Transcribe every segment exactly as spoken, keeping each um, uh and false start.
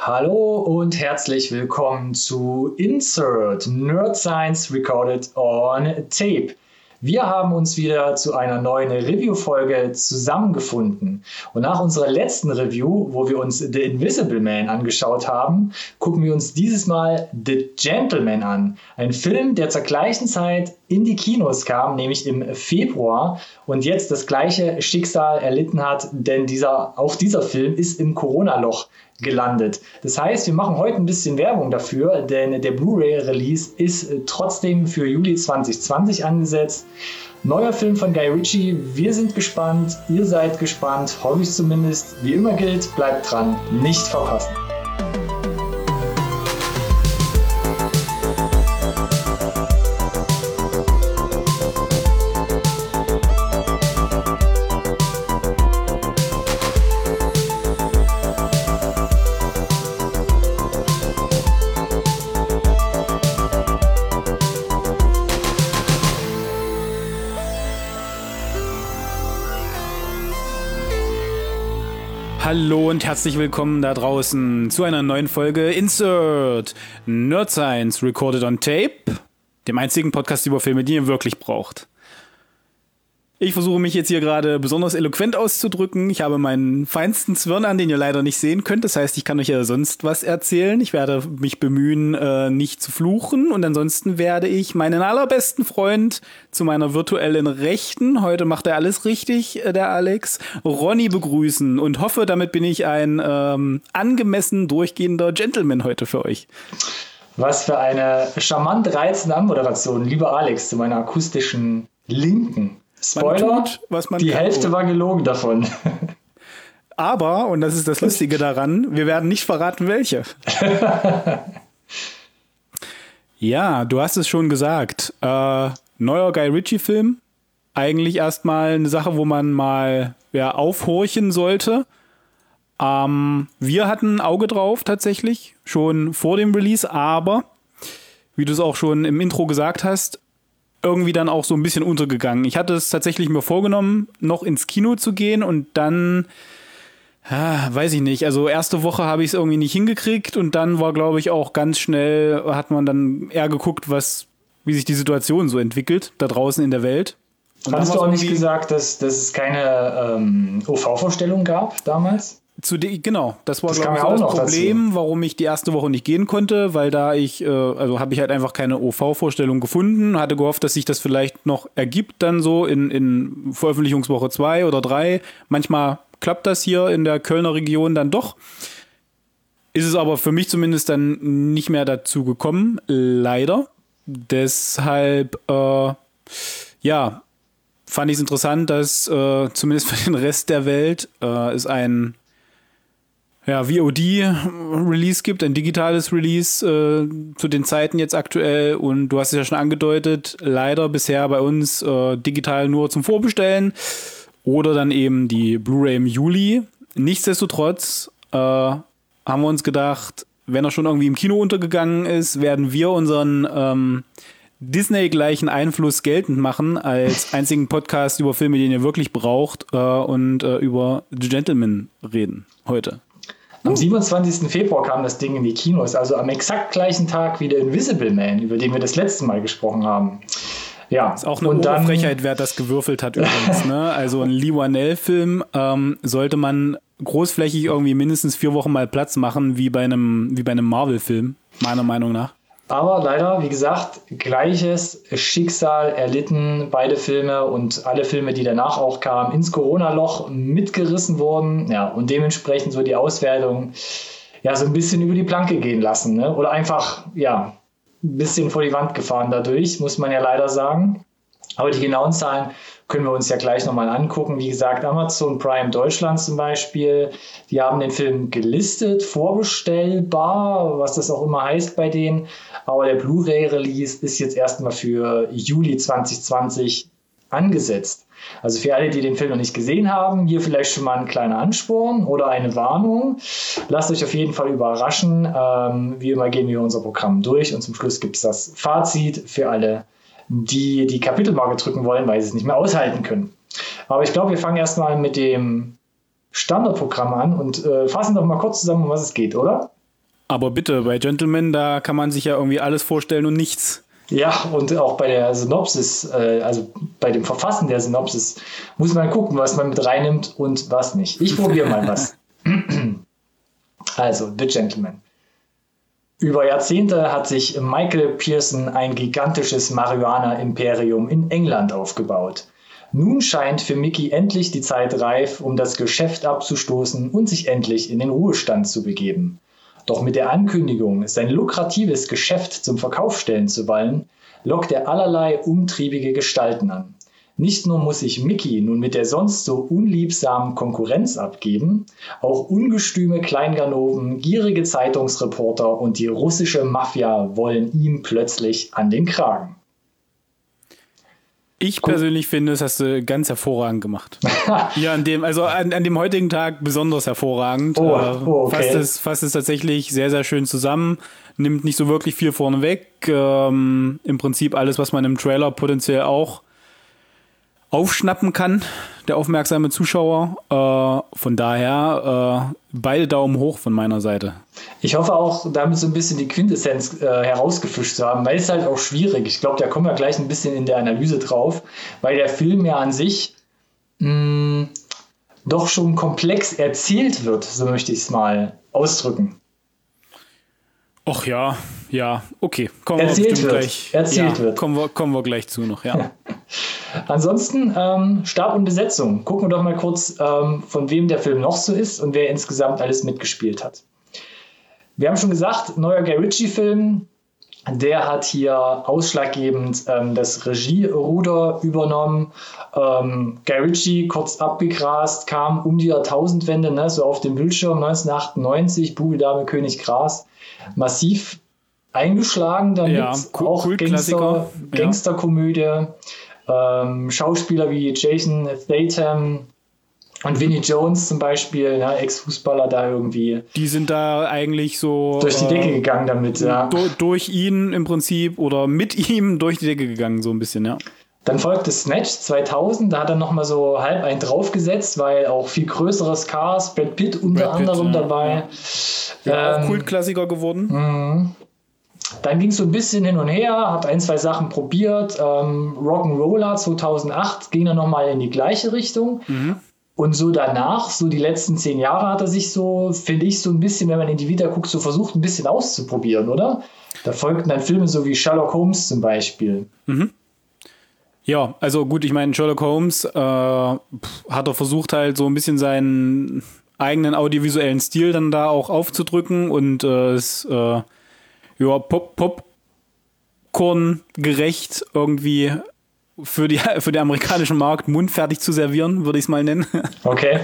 Hallo und herzlich willkommen zu Insert Nerd Science Recorded on Tape. Wir haben uns wieder zu einer neuen Review-Folge zusammengefunden. Und nach unserer letzten Review, wo wir uns The Invisible Man angeschaut haben, gucken wir uns dieses Mal The Gentleman an. Ein Film, der zur gleichen Zeit in die Kinos kam, nämlich im Februar und jetzt das gleiche Schicksal erlitten hat, denn dieser, auch dieser Film ist im Corona-Loch gelandet. Das heißt, wir machen heute ein bisschen Werbung dafür, denn der Blu-ray-Release ist trotzdem für Juli zwanzig zwanzig angesetzt. Neuer Film von Guy Ritchie. Wir sind gespannt, ihr seid gespannt, hoffe ich zumindest. Wie immer gilt, bleibt dran, nicht verpassen. Hallo und herzlich willkommen da draußen zu einer neuen Folge Insert Nerd Science Recorded on Tape, dem einzigen Podcast über Filme, die ihr wirklich braucht. Ich versuche mich jetzt hier gerade besonders eloquent auszudrücken. Ich habe meinen feinsten Zwirn an, den ihr leider nicht sehen könnt. Das heißt, ich kann euch ja sonst was erzählen. Ich werde mich bemühen, äh, nicht zu fluchen. Und ansonsten werde ich meinen allerbesten Freund zu meiner virtuellen Rechten, heute macht er alles richtig, äh, der Alex, Ronny begrüßen. Und hoffe, damit bin ich ein ähm, angemessen durchgehender Gentleman heute für euch. Was für eine charmant reizende Anmoderation, lieber Alex, zu meiner akustischen Linken. Spoiler, tut, was man die kann. Hälfte war gelogen davon. Aber, und das ist das Lustige daran, wir werden nicht verraten, welche. Ja, du hast es schon gesagt. Äh, neuer Guy Ritchie-Film. Eigentlich erstmal eine Sache, wo man mal ja, aufhorchen sollte. Ähm, wir hatten ein Auge drauf tatsächlich, schon vor dem Release, aber, wie du es auch schon im Intro gesagt hast, irgendwie dann auch so ein bisschen untergegangen. Ich hatte es tatsächlich mir vorgenommen, noch ins Kino zu gehen und dann, ah, weiß ich nicht, also erste Woche habe ich es irgendwie nicht hingekriegt und dann war, glaube ich, auch ganz schnell, hat man dann eher geguckt, was, wie sich die Situation so entwickelt, da draußen in der Welt. Hast du auch nicht gesagt, dass, dass es keine ähm, O V-Vorstellung gab damals? Zu de- genau, das war, das glaube ich, auch das noch Problem, dazu. Warum ich die erste Woche nicht gehen konnte, weil da ich, äh, also habe ich halt einfach keine O V-Vorstellung gefunden, hatte gehofft, dass sich das vielleicht noch ergibt dann so in, in Veröffentlichungswoche zwei oder drei. Manchmal klappt das hier in der Kölner Region dann doch. Ist es aber für mich zumindest dann nicht mehr dazu gekommen, leider. Deshalb, äh, ja, fand ich es interessant, dass äh, zumindest für den Rest der Welt äh, es ein ja, V O D-Release gibt, ein digitales Release äh, zu den Zeiten jetzt aktuell. Und du hast es ja schon angedeutet, leider bisher bei uns äh, digital nur zum Vorbestellen oder dann eben die Blu-ray im Juli. Nichtsdestotrotz äh, haben wir uns gedacht, wenn er schon irgendwie im Kino untergegangen ist, werden wir unseren ähm, Disney-gleichen Einfluss geltend machen als einzigen Podcast über Filme, den ihr wirklich braucht äh, und äh, über The Gentleman reden heute. Am siebenundzwanzigsten Februar kam das Ding in die Kinos, also am exakt gleichen Tag wie der Invisible Man, über den wir das letzte Mal gesprochen haben. Ja. Ist auch eine und dann, Frechheit, wer das gewürfelt hat übrigens. Ne? Also ein Lee Whannell-Film ähm, sollte man großflächig irgendwie mindestens vier Wochen mal Platz machen, wie bei einem, wie bei einem Marvel-Film, meiner Meinung nach. Aber leider, wie gesagt, gleiches Schicksal erlitten, beide Filme und alle Filme, die danach auch kamen, ins Corona-Loch mitgerissen wurden. Ja, und dementsprechend so die Auswertung ja so ein bisschen über die Planke gehen lassen. Ne? Oder einfach, ja, ein bisschen vor die Wand gefahren dadurch, muss man ja leider sagen. Aber die genauen Zahlen können wir uns ja gleich nochmal angucken. Wie gesagt, Amazon Prime Deutschland zum Beispiel, die haben den Film gelistet, vorbestellbar, was das auch immer heißt bei denen. Aber der Blu-ray-Release ist jetzt erstmal für Juli zwanzig zwanzig angesetzt. Also für alle, die den Film noch nicht gesehen haben, hier vielleicht schon mal ein kleiner Ansporn oder eine Warnung. Lasst euch auf jeden Fall überraschen. Ähm, wie immer gehen wir unser Programm durch und zum Schluss gibt es das Fazit für alle, die die Kapitelmarke drücken wollen, weil sie es nicht mehr aushalten können. Aber ich glaube, wir fangen erstmal mit dem Standardprogramm an und äh, fassen doch mal kurz zusammen, um was es geht, oder? Aber bitte, bei Gentleman, da kann man sich ja irgendwie alles vorstellen und nichts. Ja, und auch bei der Synopsis, äh, also bei dem Verfassen der Synopsis, muss man gucken, was man mit reinnimmt und was nicht. Ich probiere mal was. Also, The Gentleman. Über Jahrzehnte hat sich Michael Pearson ein gigantisches Marihuana-Imperium in England aufgebaut. Nun scheint für Mickey endlich die Zeit reif, um das Geschäft abzustoßen und sich endlich in den Ruhestand zu begeben. Doch mit der Ankündigung, sein lukratives Geschäft zum Verkauf stellen zu wollen, lockt er allerlei umtriebige Gestalten an. Nicht nur muss sich Mickey nun mit der sonst so unliebsamen Konkurrenz abgeben, auch ungestüme Kleinganoven, gierige Zeitungsreporter und die russische Mafia wollen ihm plötzlich an den Kragen. Ich persönlich finde, das hast du ganz hervorragend gemacht. Ja, an dem, also an, an dem heutigen Tag besonders hervorragend. Oh, oh, okay. fasst, es, fasst es tatsächlich sehr, sehr schön zusammen. Nimmt nicht so wirklich viel vorne weg. Ähm, Im Prinzip alles, was man im Trailer potenziell auch aufschnappen kann, der aufmerksame Zuschauer. Äh, von daher äh, beide Daumen hoch von meiner Seite. Ich hoffe auch, damit so ein bisschen die Quintessenz äh, herausgefischt zu haben, weil es halt auch schwierig. Ich glaube, da kommen wir gleich ein bisschen in der Analyse drauf, weil der Film ja an sich mh, doch schon komplex erzählt wird, so möchte ich es mal ausdrücken. Ach ja, ja, okay. Kommen erzählt wir bestimmt wird. gleich. Erzählt ja, wird. Kommen wir, kommen wir gleich zu noch, ja. Ansonsten ähm, Stab und Besetzung. Gucken wir doch mal kurz, ähm, von wem der Film noch so ist und wer insgesamt alles mitgespielt hat. Wir haben schon gesagt, neuer Guy Ritchie-Film. Der hat hier ausschlaggebend ähm, das Regieruder übernommen. Ähm, Guy Ritchie, kurz abgegrast, kam um die Jahrtausendwende, ne, so auf dem Bildschirm neunzehnhundertachtundneunzig, Bube, Dame, König, Gras. Massiv eingeschlagen damit, ja, cool, auch cool, Gangster, Gangsterkomödie. Ähm, Schauspieler wie Jason Statham und Vinnie Jones zum Beispiel, ne, Ex-Fußballer da irgendwie. Die sind da eigentlich so durch die Decke äh, gegangen damit, ja. Do- durch ihn im Prinzip oder mit ihm durch die Decke gegangen, so ein bisschen, ja. Dann folgte Snatch zweitausend, da hat er nochmal so halb einen draufgesetzt, weil auch viel größeres Cast, Brad Pitt unter Brad Pitt, anderem ja. dabei. Ja, ähm, auch Kultklassiker geworden. Mh. Dann ging es so ein bisschen hin und her, hat ein, zwei Sachen probiert. Ähm, Rock'n'Roller zweitausendacht ging dann nochmal in die gleiche Richtung. Mhm. Und so danach, so die letzten zehn Jahre hat er sich so, finde ich, so ein bisschen, wenn man in die Vita guckt, so versucht, ein bisschen auszuprobieren, oder? Da folgten dann Filme so wie Sherlock Holmes zum Beispiel. Mhm. Ja, also gut, ich meine, Sherlock Holmes äh, hat er versucht halt so ein bisschen seinen eigenen audiovisuellen Stil dann da auch aufzudrücken und äh, es äh, ja, Pop, Popcorn gerecht irgendwie für, die, für den amerikanischen Markt mundfertig zu servieren, würde ich es mal nennen. Okay.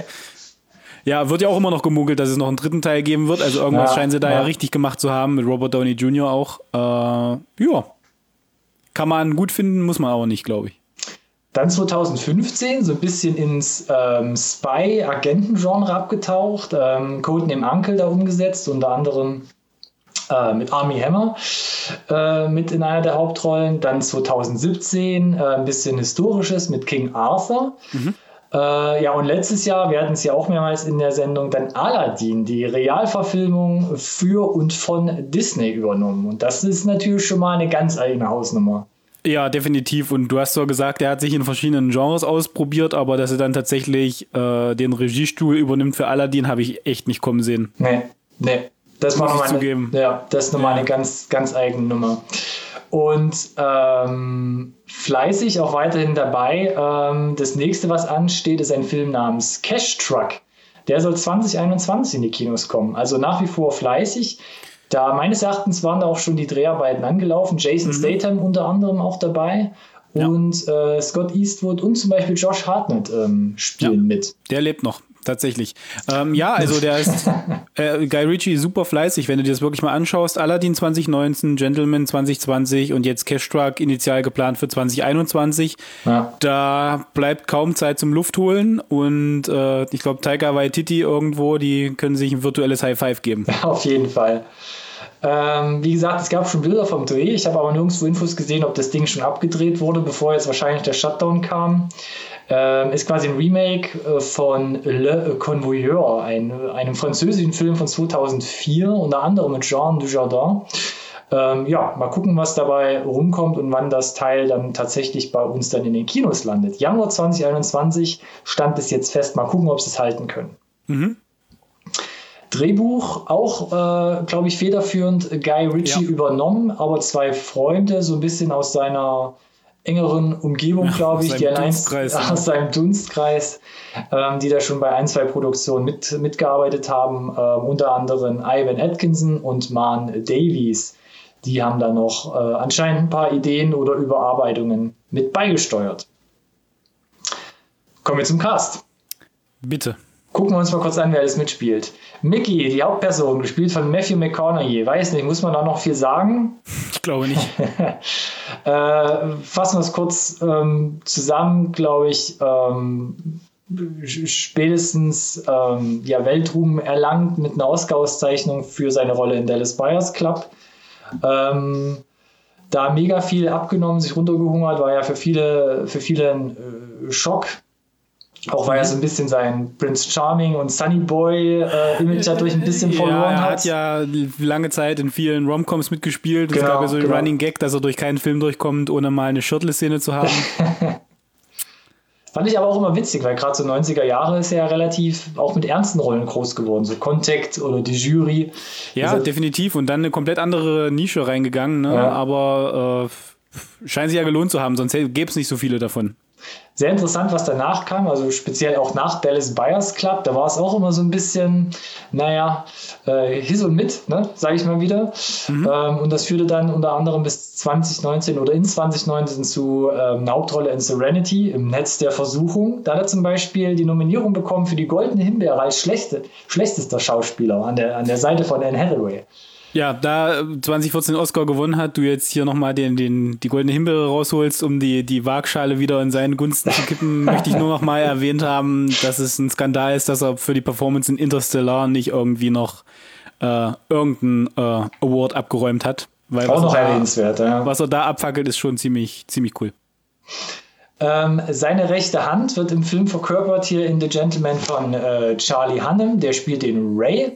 Ja, wird ja auch immer noch gemunkelt, dass es noch einen dritten Teil geben wird. Also irgendwas ja, scheinen sie da ja. ja richtig gemacht zu haben, mit Robert Downey Junior auch. Äh, ja, kann man gut finden, muss man aber nicht, glaube ich. Dann zweitausendfünfzehn so ein bisschen ins ähm, Spy-Agenten-Genre abgetaucht, ähm, Codename Uncle da umgesetzt, unter anderem äh, mit Armie Hammer äh, mit in einer der Hauptrollen. Dann zweitausendsiebzehn äh, ein bisschen Historisches mit King Arthur. Mhm. Äh, ja, und letztes Jahr, wir hatten es ja auch mehrmals in der Sendung, dann Aladdin, die Realverfilmung für und von Disney übernommen. Und das ist natürlich schon mal eine ganz eigene Hausnummer. Ja, definitiv. Und du hast so gesagt, er hat sich in verschiedenen Genres ausprobiert, aber dass er dann tatsächlich äh, den Regiestuhl übernimmt für Aladdin, habe ich echt nicht kommen sehen. Nee, nee. Das war nochmal eine, ja, das ist nochmal eine ganz, ganz eigene Nummer. Und ähm, fleißig auch weiterhin dabei. Ähm, das nächste, was ansteht, ist ein Film namens Cash Truck. Der soll zwanzig einundzwanzig in die Kinos kommen. Also nach wie vor fleißig. Da meines Erachtens waren da auch schon die Dreharbeiten angelaufen. Jason mhm. Statham unter anderem auch dabei. Ja. Und äh, Scott Eastwood und zum Beispiel Josh Hartnett ähm, spielen ja, mit. Der lebt noch, tatsächlich. Ähm, ja, also der ist äh, Guy Ritchie super fleißig, wenn du dir das wirklich mal anschaust. Aladdin zwanzig neunzehn, Gentleman zwanzig zwanzig und jetzt Cash Truck initial geplant für zwanzig einundzwanzig. Ja. Da bleibt kaum Zeit zum Luftholen und äh, ich glaube Taika Waititi irgendwo, die können sich ein virtuelles High Five geben. Auf jeden Fall. Ähm, wie gesagt, es gab schon Bilder vom Dreh. Ich habe aber nirgendwo Infos gesehen, ob das Ding schon abgedreht wurde, bevor jetzt wahrscheinlich der Shutdown kam. Ähm, ist quasi ein Remake äh, von Le Convoyeur, ein, einem französischen Film von zweitausendvier, unter anderem mit Jean Dujardin. Ähm, ja, mal gucken, was dabei rumkommt und wann das Teil dann tatsächlich bei uns dann in den Kinos landet. Januar zwanzig einundzwanzig stand bis jetzt fest. Mal gucken, ob sie es halten können. Mhm. Drehbuch auch, äh, glaube ich, federführend Guy Ritchie ja. übernommen, aber zwei Freunde so ein bisschen aus seiner engeren Umgebung, ja, glaube ich, die allein aus seinem Dunstkreis, ähm, die da schon bei ein, zwei Produktionen mit, mitgearbeitet haben, ähm, unter anderem Ivan Atkinson und Man Davies. Die haben da noch äh, anscheinend ein paar Ideen oder Überarbeitungen mit beigesteuert. Kommen wir zum Cast. Bitte. Gucken wir uns mal kurz an, wer alles mitspielt. Mickey, die Hauptperson, gespielt von Matthew McConaughey. Weiß nicht, muss man da noch viel sagen? Ich glaube nicht. äh, fassen wir es kurz ähm, zusammen, glaube ich. Ähm, spätestens ähm, ja, Weltruhm erlangt mit einer Oscar-Auszeichnung für seine Rolle in Dallas Buyers Club. Ähm, da mega viel abgenommen, sich runtergehungert, war ja für viele, für viele ein äh, Schock. Auch weil er so ein bisschen sein Prince Charming und Sunny Boy äh, Image dadurch ein bisschen verloren ja, er hat. Er hat ja lange Zeit in vielen Romcoms mitgespielt. Genau, es gab ja so den genau. Running Gag, dass er durch keinen Film durchkommt, ohne mal eine Shirtless-Szene zu haben. Fand ich aber auch immer witzig, weil gerade so neunziger Jahre ist er ja relativ auch mit ernsten Rollen groß geworden, so Contact oder die Jury. Ja, also, definitiv. Und dann eine komplett andere Nische reingegangen, ne? Ja. Aber äh, scheint sich ja gelohnt zu haben, sonst gäbe es nicht so viele davon. Sehr interessant, was danach kam, also speziell auch nach Dallas Buyers Club, da war es auch immer so ein bisschen, naja, äh, his und mit, ne, sage ich mal wieder. Mhm. Ähm, und das führte dann unter anderem bis zwanzig neunzehn oder in zwanzig neunzehn zu ähm, einer Hauptrolle in Serenity, im Netz der Versuchung. Da hat er zum Beispiel die Nominierung bekommen für die Goldene Himbeere als schlechte, schlechtester Schauspieler an der, an der Seite von Anne Hathaway. Ja, da zwanzig vierzehn Oscar gewonnen hat, du jetzt hier nochmal den, den, die Goldene Himbeere rausholst, um die, die Waagschale wieder in seinen Gunsten zu kippen, möchte ich nur noch mal erwähnt haben, dass es ein Skandal ist, dass er für die Performance in Interstellar nicht irgendwie noch äh, irgendeinen äh, Award abgeräumt hat. Weil auch noch erwähnenswert, ja. Was er da abfackelt, ist schon ziemlich, ziemlich cool. Ähm, seine rechte Hand wird im Film verkörpert hier in The Gentleman von äh, Charlie Hunnam, der spielt den Ray.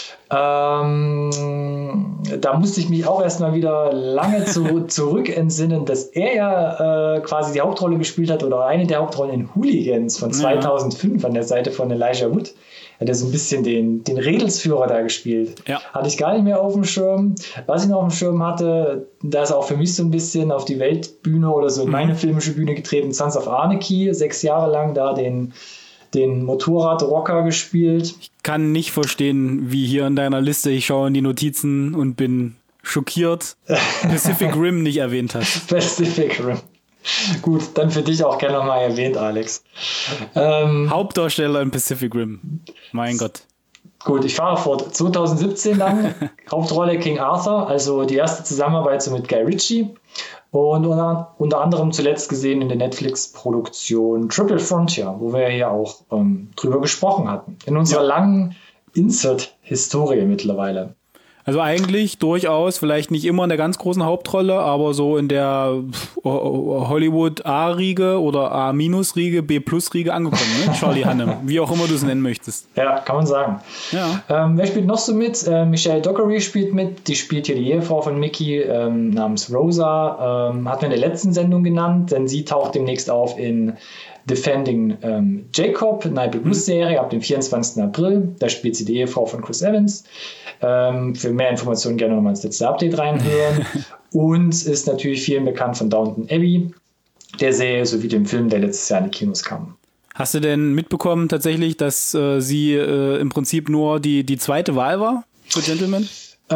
Ähm, da musste ich mich auch erstmal wieder lange zu, zurück entsinnen, dass er ja äh, quasi die Hauptrolle gespielt hat oder eine der Hauptrollen in Hooligans von zweitausendfünf ja. an der Seite von Elijah Wood. Hat er so ein bisschen den, den Redelsführer da gespielt. Ja. Hatte ich gar nicht mehr auf dem Schirm. Was ich noch auf dem Schirm hatte, da ist auch für mich so ein bisschen auf die Weltbühne oder so in meine mhm. filmische Bühne getreten, Sons of Anarchy, sechs Jahre lang da den den Motorradrocker gespielt. Ich kann nicht verstehen, wie hier in deiner Liste, ich schaue in die Notizen und bin schockiert, Pacific Rim nicht erwähnt hast. Pacific Rim. Gut, dann für dich auch gerne nochmal erwähnt, Alex. Ähm, Hauptdarsteller in Pacific Rim. Mein Gott. Gut, ich fahre fort. zwanzig siebzehn dann, Hauptrolle King Arthur, also die erste Zusammenarbeit so mit Guy Ritchie. Und unter, unter anderem zuletzt gesehen in der Netflix-Produktion Triple Frontier, wo wir ja auch ähm, drüber gesprochen hatten. In unserer ja. langen Insert-Historie mittlerweile. Also eigentlich durchaus, vielleicht nicht immer in der ganz großen Hauptrolle, aber so in der Hollywood A-Riege oder A-Riege, B-Riege angekommen, ne? Charlie Hunnam, wie auch immer du es nennen möchtest. Ja, kann man sagen. Ja. Ähm, wer spielt noch so mit? Äh, Michelle Dockery spielt mit, die spielt hier die Ehefrau von Mickey ähm, namens Rosa, ähm, hatten wir in der letzten Sendung genannt, denn sie taucht demnächst auf in Defending ähm, Jacob, eine Apple Plus Serie ab dem vierundzwanzigsten April. Da spielt sie die Ehefrau von Chris Evans. Ähm, für mehr Informationen gerne nochmal ins letzte Update reinhören. Und ist natürlich vielen bekannt von Downton Abbey, der Serie sowie dem Film, der letztes Jahr in die Kinos kam. Hast du denn mitbekommen tatsächlich, dass äh, sie äh, im Prinzip nur die, die zweite Wahl war für Gentleman? Äh,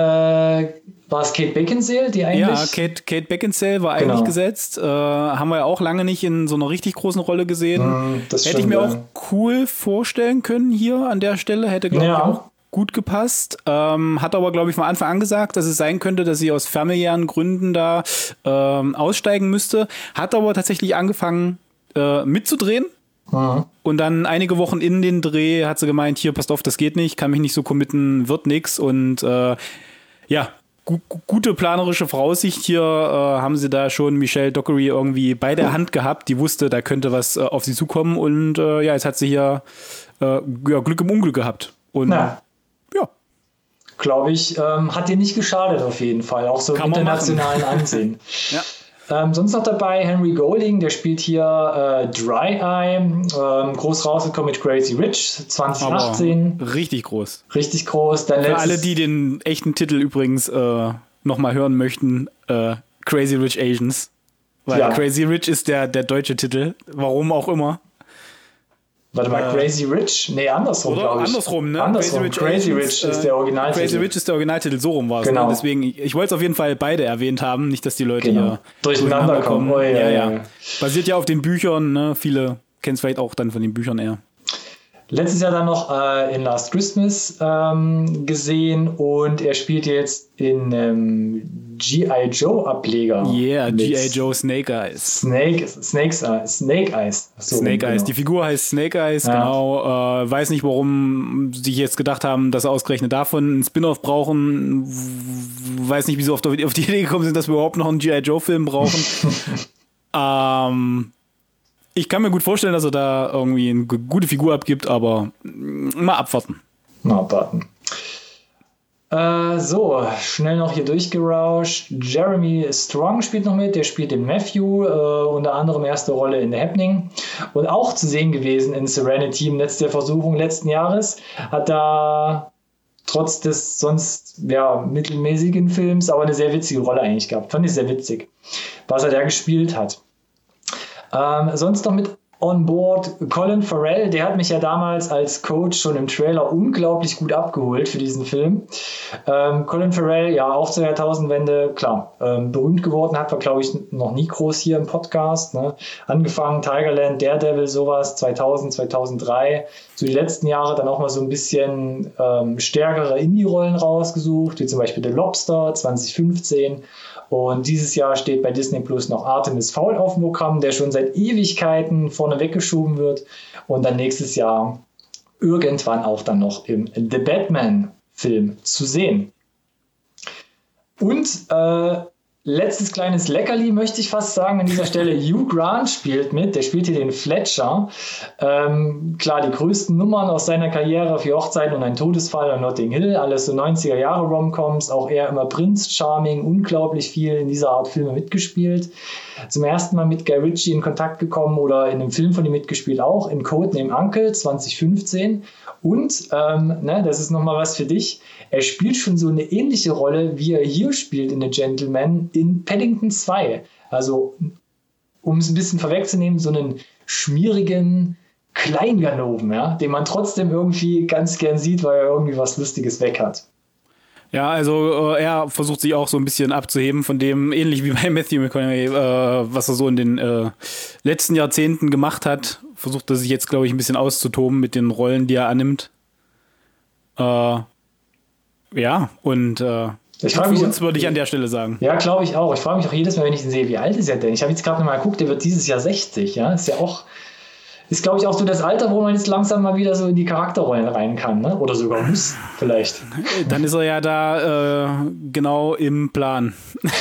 war es Kate Beckinsale, die eigentlich... Ja, Kate, Kate Beckinsale war genau. eigentlich gesetzt. Äh, haben wir ja auch lange nicht in so einer richtig großen Rolle gesehen. Mm, das Hätte ich mir ja. auch cool vorstellen können hier an der Stelle. Hätte, glaube ja. ich, auch gut gepasst. Ähm, hat aber, glaube ich, von Anfang an gesagt, dass es sein könnte, dass sie aus familiären Gründen da ähm, aussteigen müsste. Hat aber tatsächlich angefangen äh, mitzudrehen. Mhm. Und dann einige Wochen in den Dreh hat sie gemeint, hier, passt auf, das geht nicht, kann mich nicht so committen, wird nix. Und äh, ja, gu- gute planerische Voraussicht hier, äh, haben sie da schon Michelle Dockery irgendwie bei der Hand gehabt, die wusste, da könnte was äh, auf sie zukommen und äh, ja, jetzt hat sie hier äh, ja, Glück im Unglück gehabt. Und Na. ja. Glaube ich, ähm, hat dir nicht geschadet auf jeden Fall, auch so im internationalen Ansehen. Ja. Ähm, sonst noch dabei Henry Golding, der spielt hier äh, Dry Eye, ähm, groß rausgekommen mit Crazy Rich, zwanzig achtzehn. Aber richtig groß. Richtig groß. Dann Für alle, die den echten Titel übrigens äh, nochmal hören möchten, äh, Crazy Rich Asians. Weil ja. Crazy Rich ist der, der deutsche Titel, warum auch immer. Warte mal, äh, Crazy Rich? Nee, andersrum, glaube ich. Andersrum, ne? Andersrum. Crazy Rich, Crazy Asians, Rich ist der Originaltitel. Crazy Rich ist der Originaltitel, so rum war es. Genau. Ne? Deswegen, ich wollte es auf jeden Fall beide erwähnt haben, nicht, dass die Leute genau. hier durcheinander kommen. Oh, ja, ja, ja. ja. Basiert ja auf den Büchern, ne? Viele kennen es vielleicht auch dann von den Büchern eher. Letztes Jahr dann noch äh, in Last Christmas ähm, gesehen und er spielt jetzt in ähm, G I. Joe Ableger. Yeah, G I. Joe Snake Eyes. Snake, Snakes, uh, Snake Eyes. So, Snake genau. Eyes. Die Figur heißt Snake Eyes, ja. genau. Äh, weiß nicht, warum sie jetzt gedacht haben, dass sie ausgerechnet davon einen Spin-off brauchen. Weiß nicht, wie sie auf die Idee gekommen sind, dass wir überhaupt noch einen G I. Joe-Film brauchen. ähm... Ich kann mir gut vorstellen, dass er da irgendwie eine gute Figur abgibt, aber mal abwarten. Mal abwarten. Äh, so, schnell noch hier durchgerauscht. Jeremy Strong spielt noch mit, der spielt den Matthew, äh, unter anderem erste Rolle in The Happening. Und auch zu sehen gewesen in Serenity im Netz der Versuchung letzten Jahres. Hat da trotz des sonst ja, mittelmäßigen Films aber eine sehr witzige Rolle eigentlich gehabt. Fand ich sehr witzig, was er da gespielt hat. Ähm, sonst noch mit on board Colin Farrell, der hat mich ja damals als Coach schon im Trailer unglaublich gut abgeholt für diesen Film. Ähm, Colin Farrell, ja auch zur Jahrtausendwende, klar, ähm, berühmt geworden, hat wir glaube ich noch nie groß hier im Podcast. Ne? Angefangen Tigerland, Daredevil, sowas, zweitausend, zweitausenddrei. So die letzten Jahre dann auch mal so ein bisschen ähm, stärkere Indie-Rollen rausgesucht, wie zum Beispiel The Lobster zwanzig fünfzehn. Und dieses Jahr steht bei Disney Plus noch Artemis Fowl auf dem Programm, der schon seit Ewigkeiten vorne weggeschoben wird. Und dann nächstes Jahr irgendwann auch dann noch im The Batman-Film zu sehen. Und äh, letztes kleines Leckerli möchte ich fast sagen an dieser Stelle. Hugh Grant spielt mit, der spielt hier den Fletcher. Ähm, klar, die größten Nummern aus seiner Karriere für Hochzeiten und ein Todesfall und Notting Hill, alles so neunziger Jahre Romcoms, auch er immer Prince Charming, unglaublich viel in dieser Art Filme mitgespielt. Zum ersten Mal mit Guy Ritchie in Kontakt gekommen oder in einem Film von ihm mitgespielt auch, in Codename Uncle zwanzig fünfzehn. Und, ähm, ne, das ist nochmal was für dich, er spielt schon so eine ähnliche Rolle, wie er hier spielt in The Gentleman in Paddington zwei. Also, um es ein bisschen vorwegzunehmen, so einen schmierigen Kleinganoven, ja, den man trotzdem irgendwie ganz gern sieht, weil er irgendwie was Lustiges weg hat. Ja, also äh, er versucht sich auch so ein bisschen abzuheben von dem, ähnlich wie bei Matthew McConaughey, äh, was er so in den äh, letzten Jahrzehnten gemacht hat. Versucht er sich jetzt, glaube ich, ein bisschen auszutoben mit den Rollen, die er annimmt. Äh, ja, und äh, ich frage mich, uns würde ich an der Stelle sagen. Ja, glaube ich auch. Ich frage mich auch jedes Mal, wenn ich ihn sehe, wie alt ist er denn? Ich habe jetzt gerade nochmal geguckt, der wird dieses Jahr sechzig, ja. Ist ja auch, ist glaube ich auch so das Alter, wo man jetzt langsam mal wieder so in die Charakterrollen rein kann, ne? Oder sogar muss, vielleicht. Dann ist er ja da äh, genau im Plan.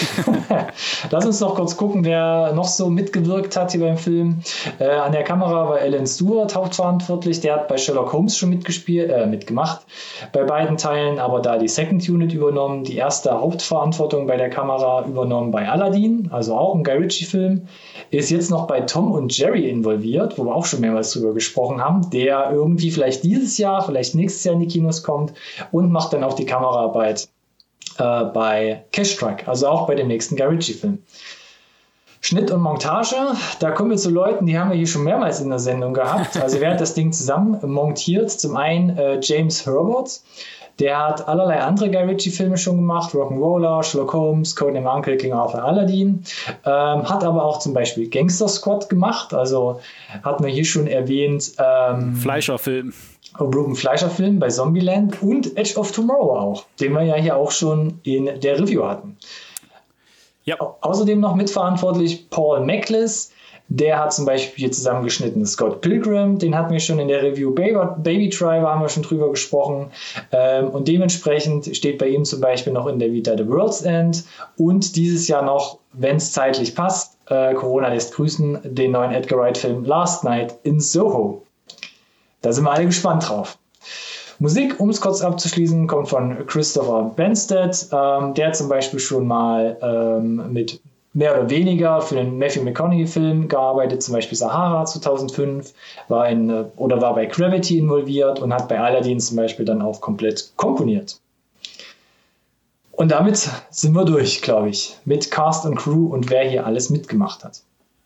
Lass uns noch kurz gucken, wer noch so mitgewirkt hat hier beim Film. Äh, an der Kamera war Alan Stewart hauptverantwortlich. Der hat bei Sherlock Holmes schon mitgespielt, äh, mitgemacht bei beiden Teilen, aber da die Second Unit übernommen, die erste Hauptverantwortung bei der Kamera übernommen bei Aladdin, also auch ein Guy Ritchie-Film. Ist jetzt noch bei Tom und Jerry involviert, wo wir auch schon mehrmals drüber gesprochen haben, der irgendwie vielleicht dieses Jahr, vielleicht nächstes Jahr in die Kinos kommt und macht dann auch die Kameraarbeit äh, bei Cash Truck, also auch bei dem nächsten Guy Ritchie-Film. Schnitt und Montage, da kommen wir zu Leuten, die haben wir hier schon mehrmals in der Sendung gehabt. Also wer hat das Ding zusammen montiert? Zum einen äh, James Herbert, der hat allerlei andere Guy Ritchie-Filme schon gemacht, Rock'n'Roller, Sherlock Holmes, Codename Uncle, King Arthur, Aladdin, ähm, hat aber auch zum Beispiel Gangster Squad gemacht, also hatten wir hier schon erwähnt. Ähm, Fleischer-Film. Ruben Fleischer-Film bei Zombieland und Edge of Tomorrow auch, den wir ja hier auch schon in der Review hatten. Ja. Außerdem noch mitverantwortlich Paul Meklis, Der hat zum Beispiel hier zusammengeschnitten Scott Pilgrim, den hatten wir schon in der Review. Baby, Baby Driver haben wir schon drüber gesprochen. Ähm, und dementsprechend steht bei ihm zum Beispiel noch in der Vita The World's End und dieses Jahr noch, wenn es zeitlich passt, äh, Corona lässt grüßen, den neuen Edgar Wright-Film Last Night in Soho. Da sind wir alle gespannt drauf. Musik, um es kurz abzuschließen, kommt von Christopher Benstead. Ähm, der hat zum Beispiel schon mal ähm, mit mehr oder weniger für den Matthew McConaughey-Film gearbeitet, zum Beispiel Sahara zweitausendfünf, war in, oder war bei Gravity involviert und hat bei Aladdin zum Beispiel dann auch komplett komponiert. Und damit sind wir durch, glaube ich, mit Cast und Crew und wer hier alles mitgemacht hat.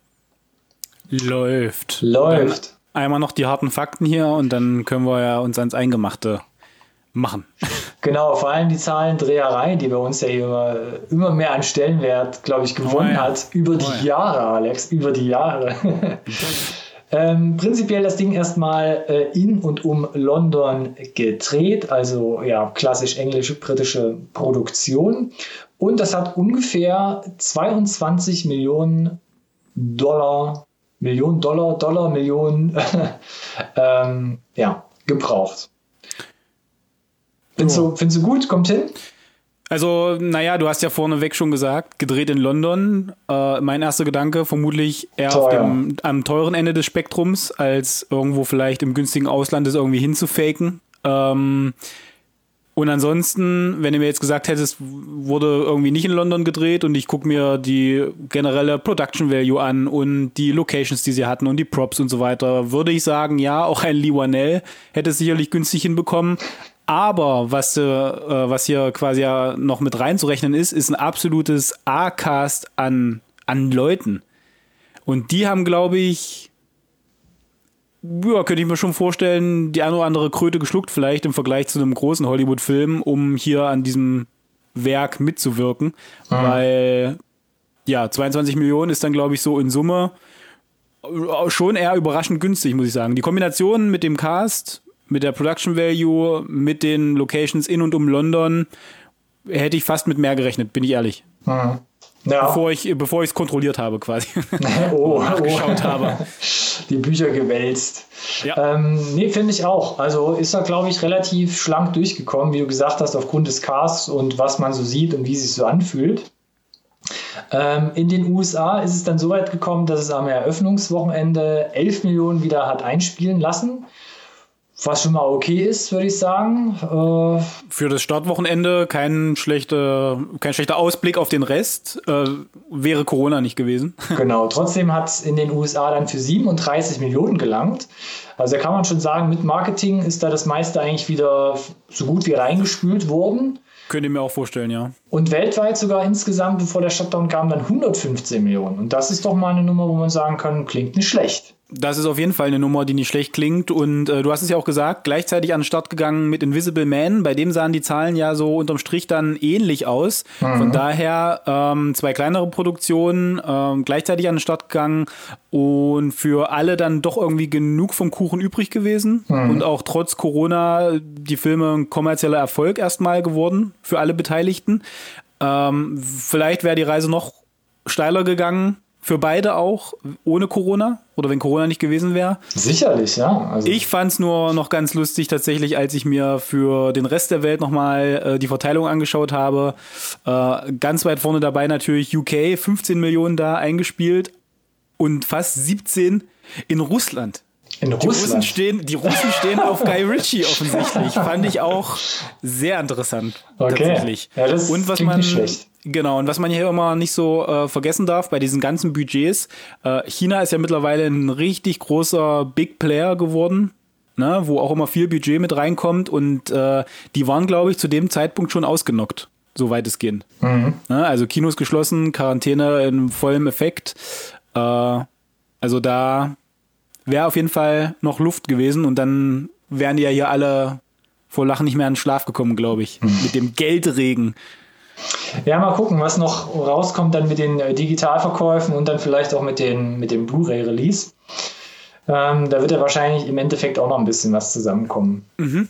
Läuft. Läuft. Dann einmal noch die harten Fakten hier und dann können wir ja uns ans Eingemachte machen. Genau, vor allem die Zahlendreherei, die bei uns ja hier immer, immer mehr an Stellenwert, glaube ich, gewonnen oh ja. hat, über die oh ja. Jahre, Alex, über die Jahre. ähm, prinzipiell das Ding erstmal äh, in und um London gedreht, also ja, klassisch englische, britische Produktion. Und das hat ungefähr zweiundzwanzig Millionen Dollar, Millionen Dollar, Dollar, Millionen ähm, ja, gebraucht. Findest du, findest du gut? Kommt hin? Also, naja, du hast ja vorneweg schon gesagt, gedreht in London. Äh, mein erster Gedanke, vermutlich eher Teuer. auf dem, am teuren Ende des Spektrums, als irgendwo vielleicht im günstigen Ausland das irgendwie hinzufaken. Ähm, und ansonsten, wenn du mir jetzt gesagt hättest, wurde irgendwie nicht in London gedreht und ich gucke mir die generelle Production Value an und die Locations, die sie hatten und die Props und so weiter, würde ich sagen, ja, auch ein Leigh Whannell hätte es sicherlich günstig hinbekommen. Aber was, äh, was hier quasi ja noch mit reinzurechnen ist, ist ein absolutes A-Cast an, an Leuten. Und die haben, glaube ich, ja, könnte ich mir schon vorstellen, die eine oder andere Kröte geschluckt, vielleicht im Vergleich zu einem großen Hollywood-Film, um hier an diesem Werk mitzuwirken. Mhm. Weil, ja, zweiundzwanzig Millionen ist dann, glaube ich, so in Summe schon eher überraschend günstig, muss ich sagen. Die Kombination mit dem Cast, mit der Production Value, mit den Locations in und um London, hätte ich fast mit mehr gerechnet, bin ich ehrlich. Mhm. Ja. Bevor ich bevor ich es kontrolliert habe, quasi. Oh, nachgeschaut oh. habe. Die Bücher gewälzt. Ja. Ähm, nee, finde ich auch. Also ist er, glaube ich, relativ schlank durchgekommen, wie du gesagt hast, aufgrund des Casts und was man so sieht und wie es sich so anfühlt. Ähm, in den U S A ist es dann so weit gekommen, dass es am Eröffnungswochenende elf Millionen wieder hat einspielen lassen. Was schon mal okay ist, würde ich sagen. Äh, Für das Startwochenende kein schlechter, kein schlechter Ausblick auf den Rest. Äh, wäre Corona nicht gewesen. Genau, trotzdem hat es in den U S A dann für siebenunddreißig Millionen gelangt. Also da kann man schon sagen, mit Marketing ist da das meiste eigentlich wieder so gut wie reingespült worden. Könnt ihr mir auch vorstellen, ja. Und weltweit sogar insgesamt, bevor der Shutdown kam, dann hundertfünfzehn Millionen. Und das ist doch mal eine Nummer, wo man sagen kann, klingt nicht schlecht. Das ist auf jeden Fall eine Nummer, die nicht schlecht klingt. Und äh, du hast es ja auch gesagt, gleichzeitig an den Start gegangen mit Invisible Man. Bei dem sahen die Zahlen ja so unterm Strich dann ähnlich aus. Mhm. Von daher ähm, zwei kleinere Produktionen ähm, gleichzeitig an den Start gegangen und für alle dann doch irgendwie genug vom Kuchen übrig gewesen. Mhm. Und auch trotz Corona die Filme ein kommerzieller Erfolg erstmal geworden für alle Beteiligten. Ähm, vielleicht wäre die Reise noch steiler gegangen. Für beide auch, ohne Corona oder wenn Corona nicht gewesen wäre. Sicherlich, ja. Also ich fand es nur noch ganz lustig tatsächlich, als ich mir für den Rest der Welt nochmal äh, die Verteilung angeschaut habe. Äh, ganz weit vorne dabei natürlich U K, fünfzehn Millionen da eingespielt und fast siebzehn in Russland. In die Russland? Russen stehen, die Russen stehen auf Guy Ritchie offensichtlich. Fand ich auch sehr interessant. Okay. Tatsächlich. Ja, das und was klingt man, nicht schlecht. Genau, und was man hier immer nicht so äh, vergessen darf bei diesen ganzen Budgets, äh, China ist ja mittlerweile ein richtig großer Big Player geworden, ne, wo auch immer viel Budget mit reinkommt und äh, die waren, glaube ich, zu dem Zeitpunkt schon ausgenockt, so weitestgehend. Mhm. Ne, also Kinos geschlossen, Quarantäne in vollem Effekt. Äh, also da wäre auf jeden Fall noch Luft gewesen und dann wären die ja hier alle vor Lachen nicht mehr an den Schlaf gekommen, glaube ich, mhm. mit dem Geldregen. Ja, mal gucken, was noch rauskommt dann mit den Digitalverkäufen und dann vielleicht auch mit, den, mit dem Blu-ray-Release. Ähm, da wird ja wahrscheinlich im Endeffekt auch noch ein bisschen was zusammenkommen. Mhm.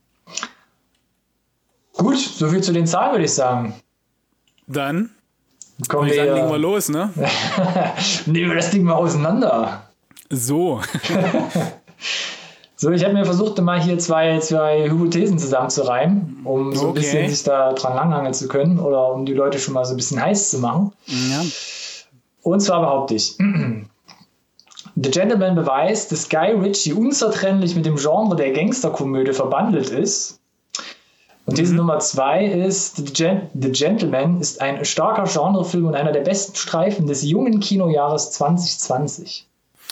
Gut, soviel zu den Zahlen, würde ich sagen. Dann kommen wir. wir, Dann legen wir los, ne? nehmen wir das Ding mal auseinander. So. So, ich habe mir versucht, mal hier zwei, zwei Hypothesen zusammenzureimen, um so ein Okay. bisschen sich da dran langhangeln zu können oder um die Leute schon mal so ein bisschen heiß zu machen. Ja. Und zwar behaupte ich, The Gentleman beweist, dass Guy Ritchie unzertrennlich mit dem Genre der Gangsterkomödie verbandelt ist. Und These mhm. Nummer zwei ist, The, Gen- The Gentleman ist ein starker Genrefilm und einer der besten Streifen des jungen Kinojahres zwanzig zwanzig.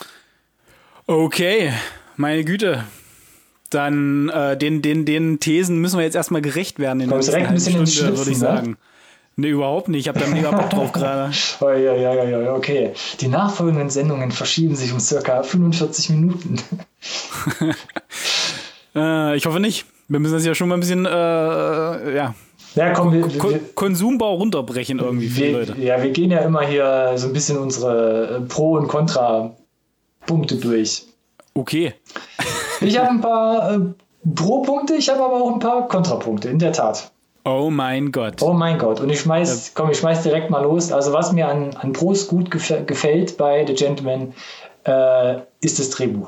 Okay, meine Güte. Dann äh, den, den, den Thesen müssen wir jetzt erstmal gerecht werden in der nächsten halben Stunde, würde ich sagen. Ne? Nee, überhaupt nicht. Ich habe da mega Bock drauf gerade. Oh, ja, ja, ja, ja, okay. Die nachfolgenden Sendungen verschieben sich um circa fünfundvierzig Minuten. äh, ich hoffe nicht. Wir müssen das ja schon mal ein bisschen, äh, ja, ja komm, wir, Ko- wir, Konsumbau runterbrechen irgendwie für wir, die Leute. Ja, wir gehen ja immer hier so ein bisschen unsere Pro- und Kontra-Punkte durch. Okay. Ich habe ein paar äh, Pro-Punkte, ich habe aber auch ein paar Kontrapunkte, in der Tat. Oh mein Gott. Oh mein Gott. Und ich schmeiß, komm, ich schmeiß direkt mal los. Also was mir an, an Pros gut gef- gefällt bei The Gentleman, äh, ist das Drehbuch.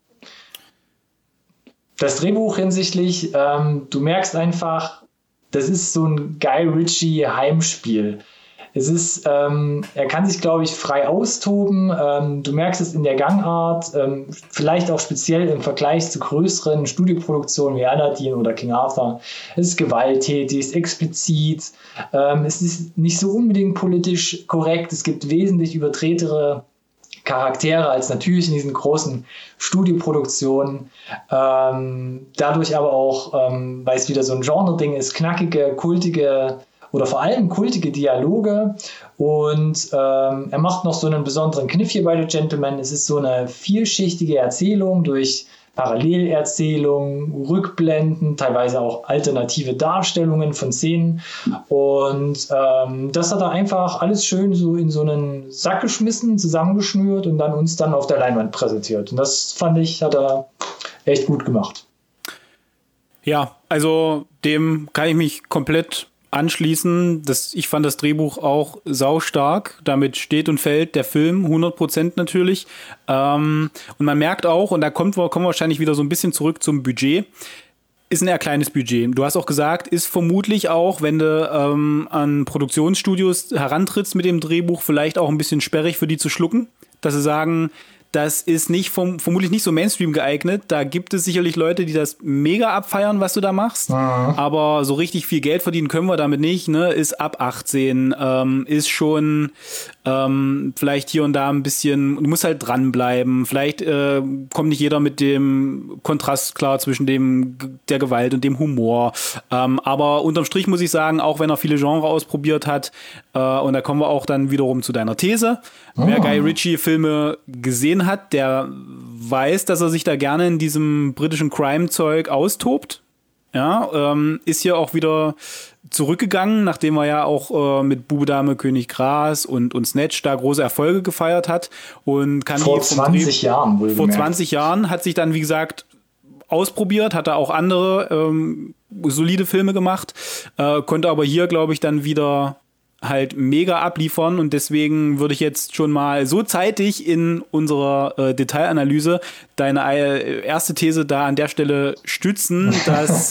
Das Drehbuch hinsichtlich, ähm, du merkst einfach, das ist so ein Guy Ritchie Heimspiel. Es ist, ähm, er kann sich, glaube ich, frei austoben. Ähm, du merkst es in der Gangart, ähm, vielleicht auch speziell im Vergleich zu größeren Studioproduktionen wie Aladdin oder King Arthur. Es ist gewalttätig, es ist explizit, ähm, es ist nicht so unbedingt politisch korrekt. Es gibt wesentlich übertretere Charaktere als natürlich in diesen großen Studioproduktionen. Ähm, dadurch aber auch, ähm, weil es wieder so ein Genre-Ding ist, knackige, kultige oder vor allem kultige Dialoge und ähm, er macht noch so einen besonderen Kniff hier bei The Gentleman. Es ist so eine vielschichtige Erzählung durch Parallelerzählungen, Rückblenden, teilweise auch alternative Darstellungen von Szenen und ähm, das hat er einfach alles schön so in so einen Sack geschmissen, zusammengeschnürt und dann uns dann auf der Leinwand präsentiert und das fand ich, hat er echt gut gemacht. Ja, also dem kann ich mich komplett anschließen. Das, ich fand das Drehbuch auch saustark. Damit steht und fällt der Film, hundert Prozent natürlich. Ähm, und man merkt auch, und da kommt, kommen wir wahrscheinlich wieder so ein bisschen zurück zum Budget, ist ein eher kleines Budget. Du hast auch gesagt, ist vermutlich auch, wenn du ähm, an Produktionsstudios herantrittst mit dem Drehbuch, vielleicht auch ein bisschen sperrig für die zu schlucken, dass sie sagen, das ist nicht vom, vermutlich nicht so Mainstream geeignet. Da gibt es sicherlich Leute, die das mega abfeiern, was du da machst. Mhm. Aber so richtig viel Geld verdienen können wir damit nicht. Ne? Ist ab achtzehn, ähm, ist schon ähm, vielleicht hier und da ein bisschen, du musst halt dranbleiben. Vielleicht äh, kommt nicht jeder mit dem Kontrast klar zwischen dem der Gewalt und dem Humor. Ähm, aber unterm Strich muss ich sagen, auch wenn er viele Genres ausprobiert hat, äh, und da kommen wir auch dann wiederum zu deiner These, oh. Wer Guy Ritchie-Filme gesehen hat, der weiß, dass er sich da gerne in diesem britischen Crime-Zeug austobt. Ja, ähm, ist hier auch wieder zurückgegangen, nachdem er ja auch äh, mit Bube, Dame, König Gras und, und Snatch da große Erfolge gefeiert hat. Und kann vor die zwanzig Dreh- Jahren wohl Vor gemerkt. zwanzig Jahren hat sich dann, wie gesagt, ausprobiert, hat er auch andere ähm, solide Filme gemacht, äh, konnte aber hier, glaube ich, dann wieder halt mega abliefern und deswegen würde ich jetzt schon mal so zeitig in unserer äh, Detailanalyse deine äh, erste These da an der Stelle stützen, dass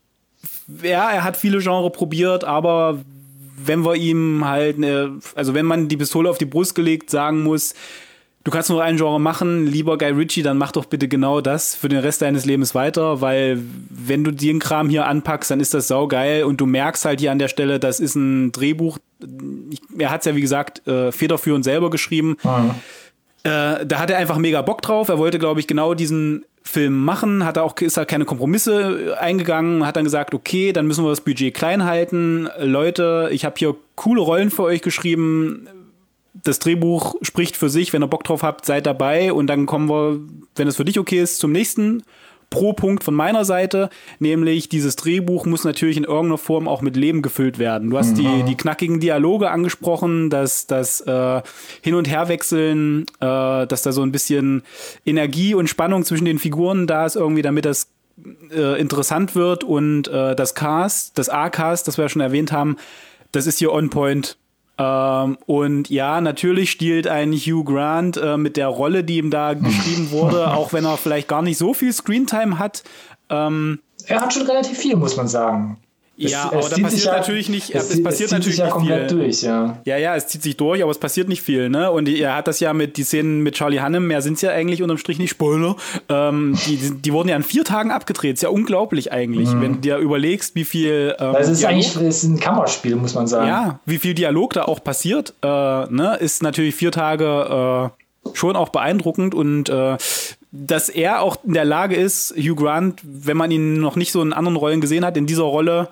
ja, er hat viele Genres probiert, aber wenn wir ihm halt, ne, also wenn man die Pistole auf die Brust gelegt sagen muss, du kannst nur ein Genre machen, lieber Guy Ritchie, dann mach doch bitte genau das für den Rest deines Lebens weiter, weil wenn du den Kram hier anpackst, dann ist das saugeil und du merkst halt hier an der Stelle, das ist ein Drehbuch, ich, er hat es ja wie gesagt äh, federführend selber geschrieben, mhm. äh, da hat er einfach mega Bock drauf, er wollte glaube ich genau diesen Film machen, hat er auch, ist halt keine Kompromisse eingegangen, hat dann gesagt, okay, dann müssen wir das Budget klein halten, Leute, ich habe hier coole Rollen für euch geschrieben, das Drehbuch spricht für sich, wenn ihr Bock drauf habt, seid dabei und dann kommen wir, wenn es für dich okay ist, zum nächsten Pro-Punkt von meiner Seite, nämlich dieses Drehbuch muss natürlich in irgendeiner Form auch mit Leben gefüllt werden. Du hast mhm. die, die knackigen Dialoge angesprochen, dass das äh, Hin- und Herwechseln, äh, dass da so ein bisschen Energie und Spannung zwischen den Figuren da ist irgendwie, damit das äh, interessant wird und äh, das Cast, das A-Cast, das wir ja schon erwähnt haben, das ist hier on point. Ähm, und ja, natürlich stiehlt ein Hugh Grant äh, mit der Rolle, die ihm da geschrieben wurde, auch wenn er vielleicht gar nicht so viel Screentime hat. Ähm, er hat schon relativ viel, muss man sagen. Es, ja, aber da passiert ja, natürlich nicht, es, es passiert es natürlich sich ja nicht komplett viel. durch, ja. Ja, ja, es zieht sich durch, aber es passiert nicht viel, ne? Und er hat das ja mit, die Szenen mit Charlie Hunnam, mehr sind es ja eigentlich unterm Strich nicht, Spoiler, ähm, die, die, die wurden ja in vier Tagen abgedreht, ist ja unglaublich eigentlich, mhm. wenn du dir überlegst, wie viel ähm, das ist Dialog, eigentlich das ist ein Kammerspiel, muss man sagen. Ja, wie viel Dialog da auch passiert, äh, ne? Ist natürlich vier Tage äh, schon auch beeindruckend und äh, dass er auch in der Lage ist, Hugh Grant, wenn man ihn noch nicht so in anderen Rollen gesehen hat, in dieser Rolle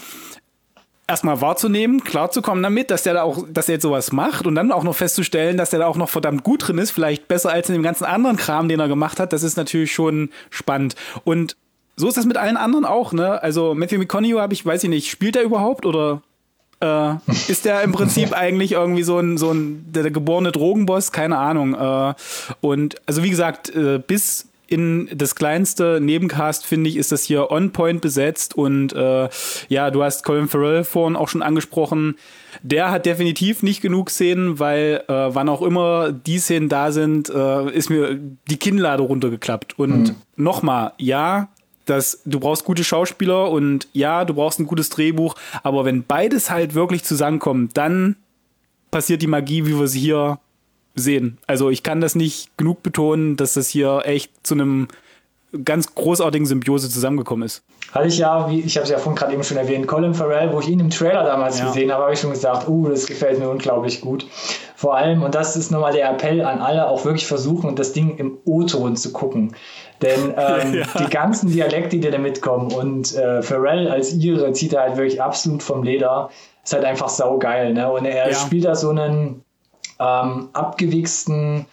erstmal wahrzunehmen, klarzukommen damit, dass der da auch, dass er jetzt sowas macht und dann auch noch festzustellen, dass der da auch noch verdammt gut drin ist, vielleicht besser als in dem ganzen anderen Kram, den er gemacht hat, das ist natürlich schon spannend. Und so ist das mit allen anderen auch, ne? Also Matthew McConaughey habe ich, weiß ich nicht, spielt er überhaupt oder äh, ist der im Prinzip eigentlich irgendwie so ein, so ein der, der geborene Drogenboss? Keine Ahnung. Äh, und also wie gesagt, äh, bis in das kleinste Nebencast, finde ich, ist das hier on point besetzt und äh, ja, du hast Colin Farrell vorhin auch schon angesprochen. Der hat definitiv nicht genug Szenen, weil äh, wann auch immer die Szenen da sind, äh, ist mir die Kinnlade runtergeklappt. Und mhm. nochmal, ja, das, du brauchst gute Schauspieler und ja, du brauchst ein gutes Drehbuch, aber wenn beides halt wirklich zusammenkommt, dann passiert die Magie, wie wir sie hier sehen. Also ich kann das nicht genug betonen, dass das hier echt zu einem ganz großartigen Symbiose zusammengekommen ist. Hatte ich ja, wie ich habe es ja vorhin gerade eben schon erwähnt, Colin Farrell, wo ich ihn im Trailer damals ja. gesehen habe, habe ich schon gesagt, uh, das gefällt mir unglaublich gut. Vor allem, und das ist nochmal der Appell an alle, auch wirklich versuchen, das Ding im O-Ton zu gucken. Denn ähm, ja. die ganzen Dialekte, die da mitkommen und äh, Farrell als Ire zieht er halt wirklich absolut vom Leder. Ist halt einfach saugeil, ne? Und er ja. spielt da so einen Ähm, abgewichsten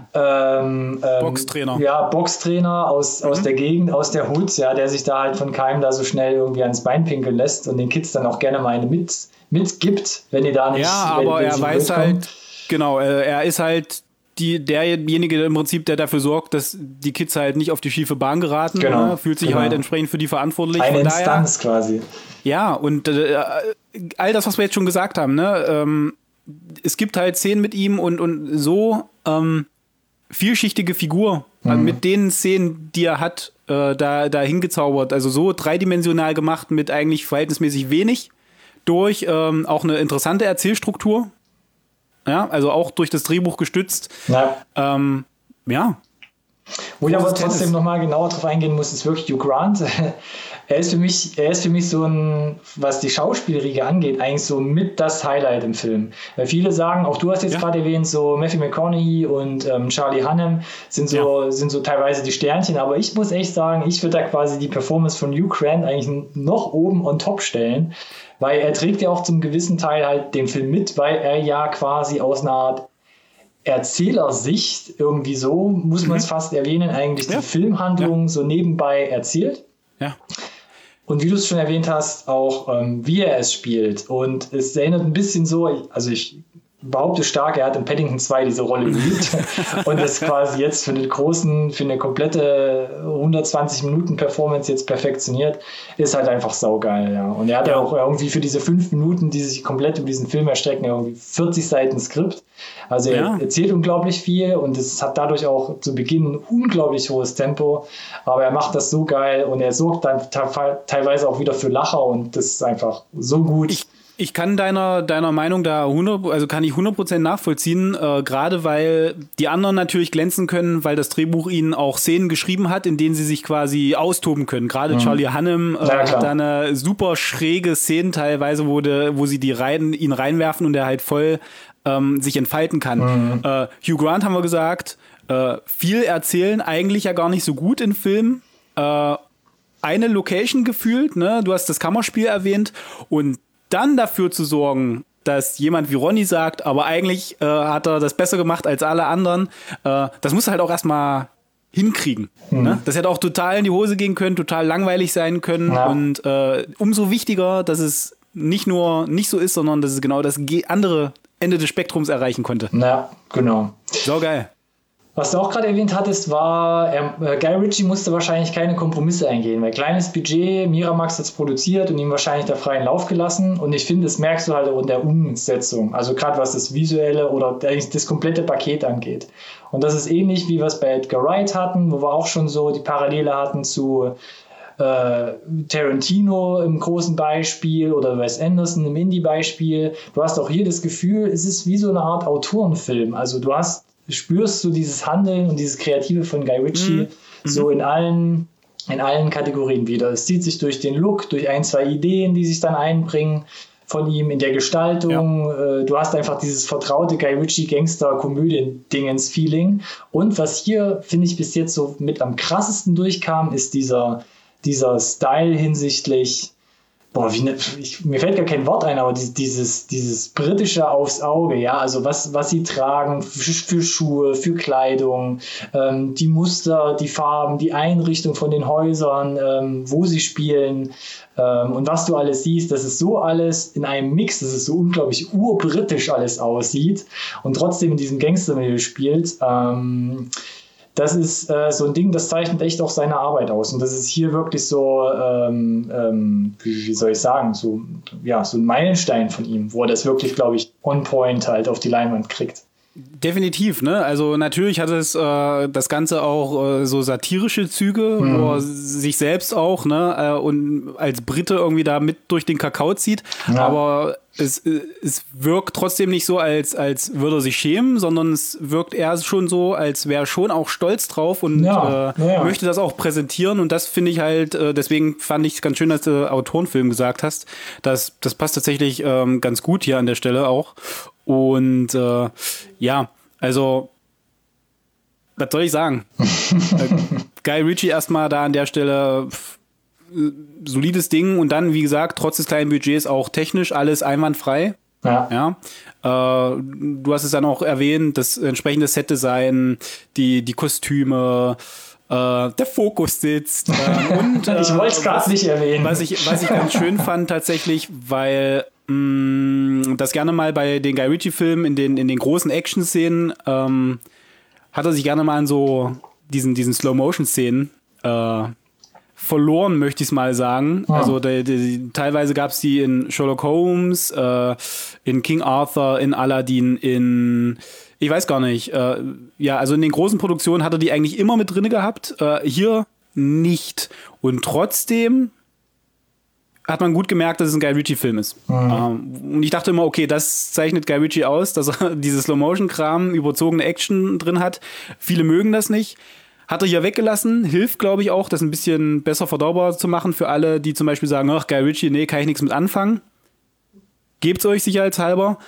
ähm, ähm, Boxtrainer. Ja, Boxtrainer aus, mhm. aus der Gegend, aus der Hood, ja, der sich da halt von keinem da so schnell irgendwie ans Bein pinkeln lässt und den Kids dann auch gerne mal eine mit, mitgibt, wenn die da nicht. Ja, wenn, aber wenn er weiß kommen. halt, genau, er ist halt die, derjenige im Prinzip, der dafür sorgt, dass die Kids halt nicht auf die schiefe Bahn geraten, genau, ne? Fühlt sich genau. halt entsprechend für die verantwortlich. Eine von Instanz daher, quasi. Ja, und äh, all das, was wir jetzt schon gesagt haben, ne, ähm, es gibt halt Szenen mit ihm und, und so ähm, vielschichtige Figur mhm. also mit den Szenen, die er hat, äh, da, da hingezaubert. Also so dreidimensional gemacht mit eigentlich verhältnismäßig wenig durch ähm, auch eine interessante Erzählstruktur. Ja, also auch durch das Drehbuch gestützt. Ja. Ähm, ja. Wo ich aber trotzdem nochmal genauer drauf eingehen muss, ist wirklich Hugh Grant. Er ist für mich, er ist für mich so ein, was die Schauspielriege angeht, eigentlich so mit das Highlight im Film. Weil viele sagen, auch du hast jetzt ja. gerade erwähnt, so Matthew McConaughey und ähm, Charlie Hunnam sind so, ja. sind so teilweise die Sternchen, aber ich muss echt sagen, ich würde da quasi die Performance von Hugh Grant eigentlich noch oben on top stellen, weil er trägt ja auch zum gewissen Teil halt den Film mit, weil er ja quasi aus einer Art Erzählersicht irgendwie so, muss man es mhm. fast erwähnen, eigentlich ja. die Filmhandlung ja. so nebenbei erzählt. Ja. Und wie du es schon erwähnt hast, auch ähm, wie er es spielt. Und es erinnert ein bisschen so, also ich behaupte stark, er hat in Paddington zwei diese Rolle geübt und das quasi jetzt für eine großen, für eine komplette hundertzwanzig Minuten Performance jetzt perfektioniert, ist halt einfach saugeil, ja. Und er hat ja auch irgendwie für diese fünf Minuten, die sich komplett über diesen Film erstrecken, irgendwie vierzig Seiten Skript. Also er ja. erzählt unglaublich viel und es hat dadurch auch zu Beginn ein unglaublich hohes Tempo, aber er macht das so geil und er sorgt dann teilweise auch wieder für Lacher und das ist einfach so gut. Ich Ich kann deiner, deiner Meinung da hundert, also kann ich hundert Prozent nachvollziehen, äh, gerade weil die anderen natürlich glänzen können, weil das Drehbuch ihnen auch Szenen geschrieben hat, in denen sie sich quasi austoben können. Gerade mhm. Charlie Hunnam äh, ja, hat da eine super schräge Szene teilweise, wo, de, wo sie die rein, ihn reinwerfen und er halt voll ähm, sich entfalten kann. Mhm. Äh, Hugh Grant haben wir gesagt, äh, viel erzählen, eigentlich ja gar nicht so gut in Filmen. Äh, eine Location gefühlt, ne? Du hast das Kammerspiel erwähnt und dann dafür zu sorgen, dass jemand wie Ronny sagt, aber eigentlich äh, hat er das besser gemacht als alle anderen, äh, das muss er halt auch erstmal hinkriegen. Mhm. Ne? Das hätte auch total in die Hose gehen können, total langweilig sein können ja. und äh, umso wichtiger, dass es nicht nur nicht so ist, sondern dass es genau das andere Ende des Spektrums erreichen konnte. Ja, genau. So geil. Was du auch gerade erwähnt hattest, war, er, Guy Ritchie musste wahrscheinlich keine Kompromisse eingehen, weil kleines Budget, Miramax hat es produziert und ihm wahrscheinlich da freien Lauf gelassen. Und ich finde, das merkst du halt auch in der Umsetzung, also gerade was das Visuelle oder das komplette Paket angeht. Und das ist ähnlich, wie wir es bei Edgar Wright hatten, wo wir auch schon so die Parallele hatten zu äh, Tarantino im großen Beispiel oder Wes Anderson im Indie-Beispiel. Du hast auch hier das Gefühl, es ist wie so eine Art Autorenfilm. Also du hast spürst du dieses Handeln und dieses Kreative von Guy Ritchie mhm. so in allen, in allen Kategorien wieder. Es zieht sich durch den Look, durch ein, zwei Ideen, die sich dann einbringen von ihm in der Gestaltung. Ja. Du hast einfach dieses vertraute Guy Ritchie Gangster-Komödien-Dingens-Feeling. Und was hier, finde ich, bis jetzt so mit am krassesten durchkam, ist dieser, dieser Style hinsichtlich Boah, wie ne, ich, mir fällt gar kein Wort ein, aber die, dieses, dieses britische aufs Auge, ja, also was, was sie tragen für, für Schuhe, für Kleidung, ähm, die Muster, die Farben, die Einrichtung von den Häusern, ähm, wo sie spielen ähm, und was du alles siehst, das ist so alles in einem Mix, dass es so unglaublich urbritisch alles aussieht und trotzdem in diesem Gangstermilieu spielt. Ähm, Das ist äh, so ein Ding, das zeichnet echt auch seine Arbeit aus. Und das ist hier wirklich so, ähm, ähm, wie, wie soll ich sagen, so, ja, so ein Meilenstein von ihm, wo er das wirklich, glaube ich, on point halt auf die Leinwand kriegt. Definitiv, ne? Also natürlich hat es äh, das Ganze auch äh, so satirische Züge, mhm. wo er sich selbst auch, ne, äh, und als Brite irgendwie da mit durch den Kakao zieht. Ja. Aber es, es wirkt trotzdem nicht so, als, als würde er sich schämen, sondern es wirkt eher schon so, als wäre er schon auch stolz drauf und ja. Äh, ja. möchte das auch präsentieren. Und das finde ich halt, äh, deswegen fand ich es ganz schön, dass du Autorenfilm gesagt hast. Das, das passt tatsächlich ähm, ganz gut hier an der Stelle auch. Und äh, ja, also, was soll ich sagen? äh, Guy Ritchie erstmal da an der Stelle pff, solides Ding und dann, wie gesagt, trotz des kleinen Budgets auch technisch alles einwandfrei. Ja. ja. Äh, du hast es dann auch erwähnt, das entsprechende Setdesign, die, die Kostüme, äh, der Fokus sitzt. Äh, und, äh, ich wollte es gerade nicht erwähnen. Was ich, was ich ganz schön fand tatsächlich, weil das gerne mal bei den Guy Ritchie-Filmen in den, in den großen Action-Szenen ähm, hat er sich gerne mal in so diesen, diesen Slow-Motion-Szenen äh, verloren, möchte ich es mal sagen. Ja. Also die, die, teilweise gab es die in Sherlock Holmes, äh, in King Arthur, in Aladdin, in ich weiß gar nicht. Äh, ja, also in den großen Produktionen hat er die eigentlich immer mit drin gehabt. Äh, hier nicht. Und trotzdem hat man gut gemerkt, dass es ein Guy Ritchie-Film ist. Mhm. Ähm, und ich dachte immer, okay, das zeichnet Guy Ritchie aus, dass er diese Slow-Motion-Kram, überzogene Action drin hat. Viele mögen das nicht. Hat er hier weggelassen. Hilft, glaube ich, auch, das ein bisschen besser verdaubar zu machen für alle, die zum Beispiel sagen, ach, Guy Ritchie, nee, kann ich nichts mit anfangen. Gebt's euch sicherheitshalber.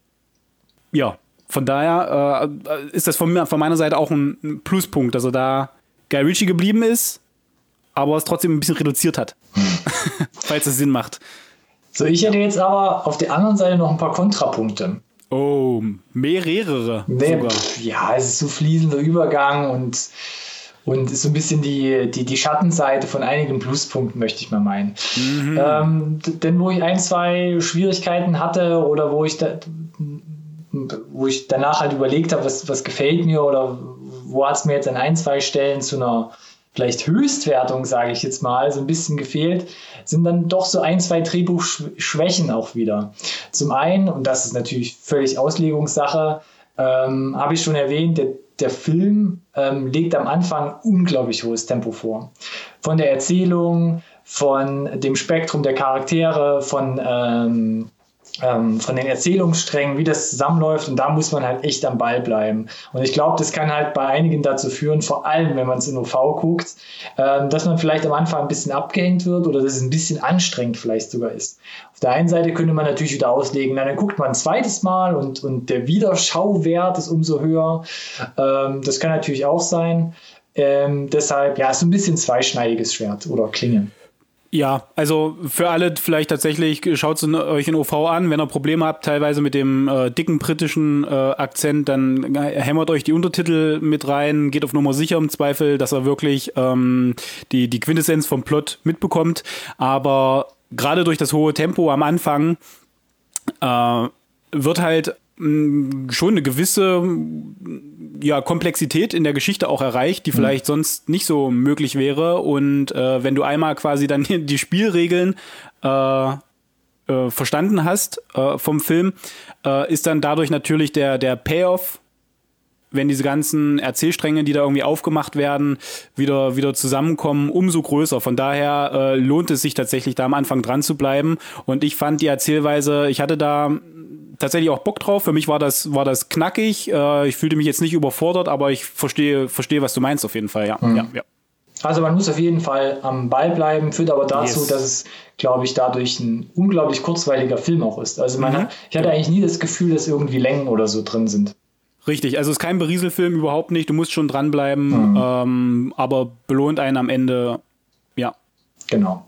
Ja, von daher äh, ist das von, mir, von meiner Seite auch ein Pluspunkt, dass er da Guy Ritchie geblieben ist, aber es trotzdem ein bisschen reduziert hat. Falls es Sinn macht. So, ich hätte jetzt aber auf der anderen Seite noch ein paar Kontrapunkte. Oh, mehrere. Nee, ja, es ist so fließender Übergang und, und ist so ein bisschen die, die, die Schattenseite von einigen Pluspunkten, möchte ich mal meinen. Mhm. Ähm, denn wo ich ein, zwei Schwierigkeiten hatte oder wo ich, da, wo ich danach halt überlegt habe, was, was gefällt mir oder wo hat es mir jetzt an ein, zwei Stellen zu einer vielleicht Höchstwertung, sage ich jetzt mal, so ein bisschen gefehlt, sind dann doch so ein, zwei Drehbuchschwächen auch wieder. Zum einen, und das ist natürlich völlig Auslegungssache, ähm, habe ich schon erwähnt, der, der Film ähm, legt am Anfang unglaublich hohes Tempo vor. Von der Erzählung, von dem Spektrum der Charaktere, von ähm, Ähm, von den Erzählungssträngen, wie das zusammenläuft, und da muss man halt echt am Ball bleiben. Und ich glaube, das kann halt bei einigen dazu führen, vor allem wenn man es in O V guckt, ähm, dass man vielleicht am Anfang ein bisschen abgehängt wird oder dass es ein bisschen anstrengend vielleicht sogar ist. Auf der einen Seite könnte man natürlich wieder auslegen, na, dann guckt man ein zweites Mal und, und der Wiederschauwert ist umso höher. Ähm, das kann natürlich auch sein. Ähm, deshalb, ja, ist so ein bisschen zweischneidiges Schwert oder Klinge. Ja, also für alle vielleicht tatsächlich, schaut es euch in O V an, wenn ihr Probleme habt, teilweise mit dem äh, dicken britischen äh, Akzent, dann hämmert euch die Untertitel mit rein, geht auf Nummer sicher im Zweifel, dass er wirklich ähm, die, die Quintessenz vom Plot mitbekommt. Aber gerade durch das hohe Tempo am Anfang äh, wird halt mh, schon eine gewisse ja, Komplexität in der Geschichte auch erreicht, die vielleicht mhm. sonst nicht so möglich wäre. Und äh, wenn du einmal quasi dann die Spielregeln äh, äh, verstanden hast äh, vom Film, äh, ist dann dadurch natürlich der, der Payoff, wenn diese ganzen Erzählstränge, die da irgendwie aufgemacht werden, wieder, wieder zusammenkommen, umso größer. Von daher äh, lohnt es sich tatsächlich, da am Anfang dran zu bleiben. Und ich fand die Erzählweise, ich hatte da tatsächlich auch Bock drauf. Für mich war das, war das knackig. Äh, ich fühlte mich jetzt nicht überfordert, aber ich verstehe, verstehe, was du meinst auf jeden Fall. Ja, mhm. ja, ja. Also man muss auf jeden Fall am Ball bleiben, führt aber dazu, Yes. dass es, glaube ich, dadurch ein unglaublich kurzweiliger Film auch ist. Also man, mhm. ich hatte eigentlich nie das Gefühl, dass irgendwie Längen oder so drin sind. Richtig, also es ist kein Berieselfilm, überhaupt nicht. Du musst schon dranbleiben, mhm. ähm, aber belohnt einen am Ende, ja. Genau.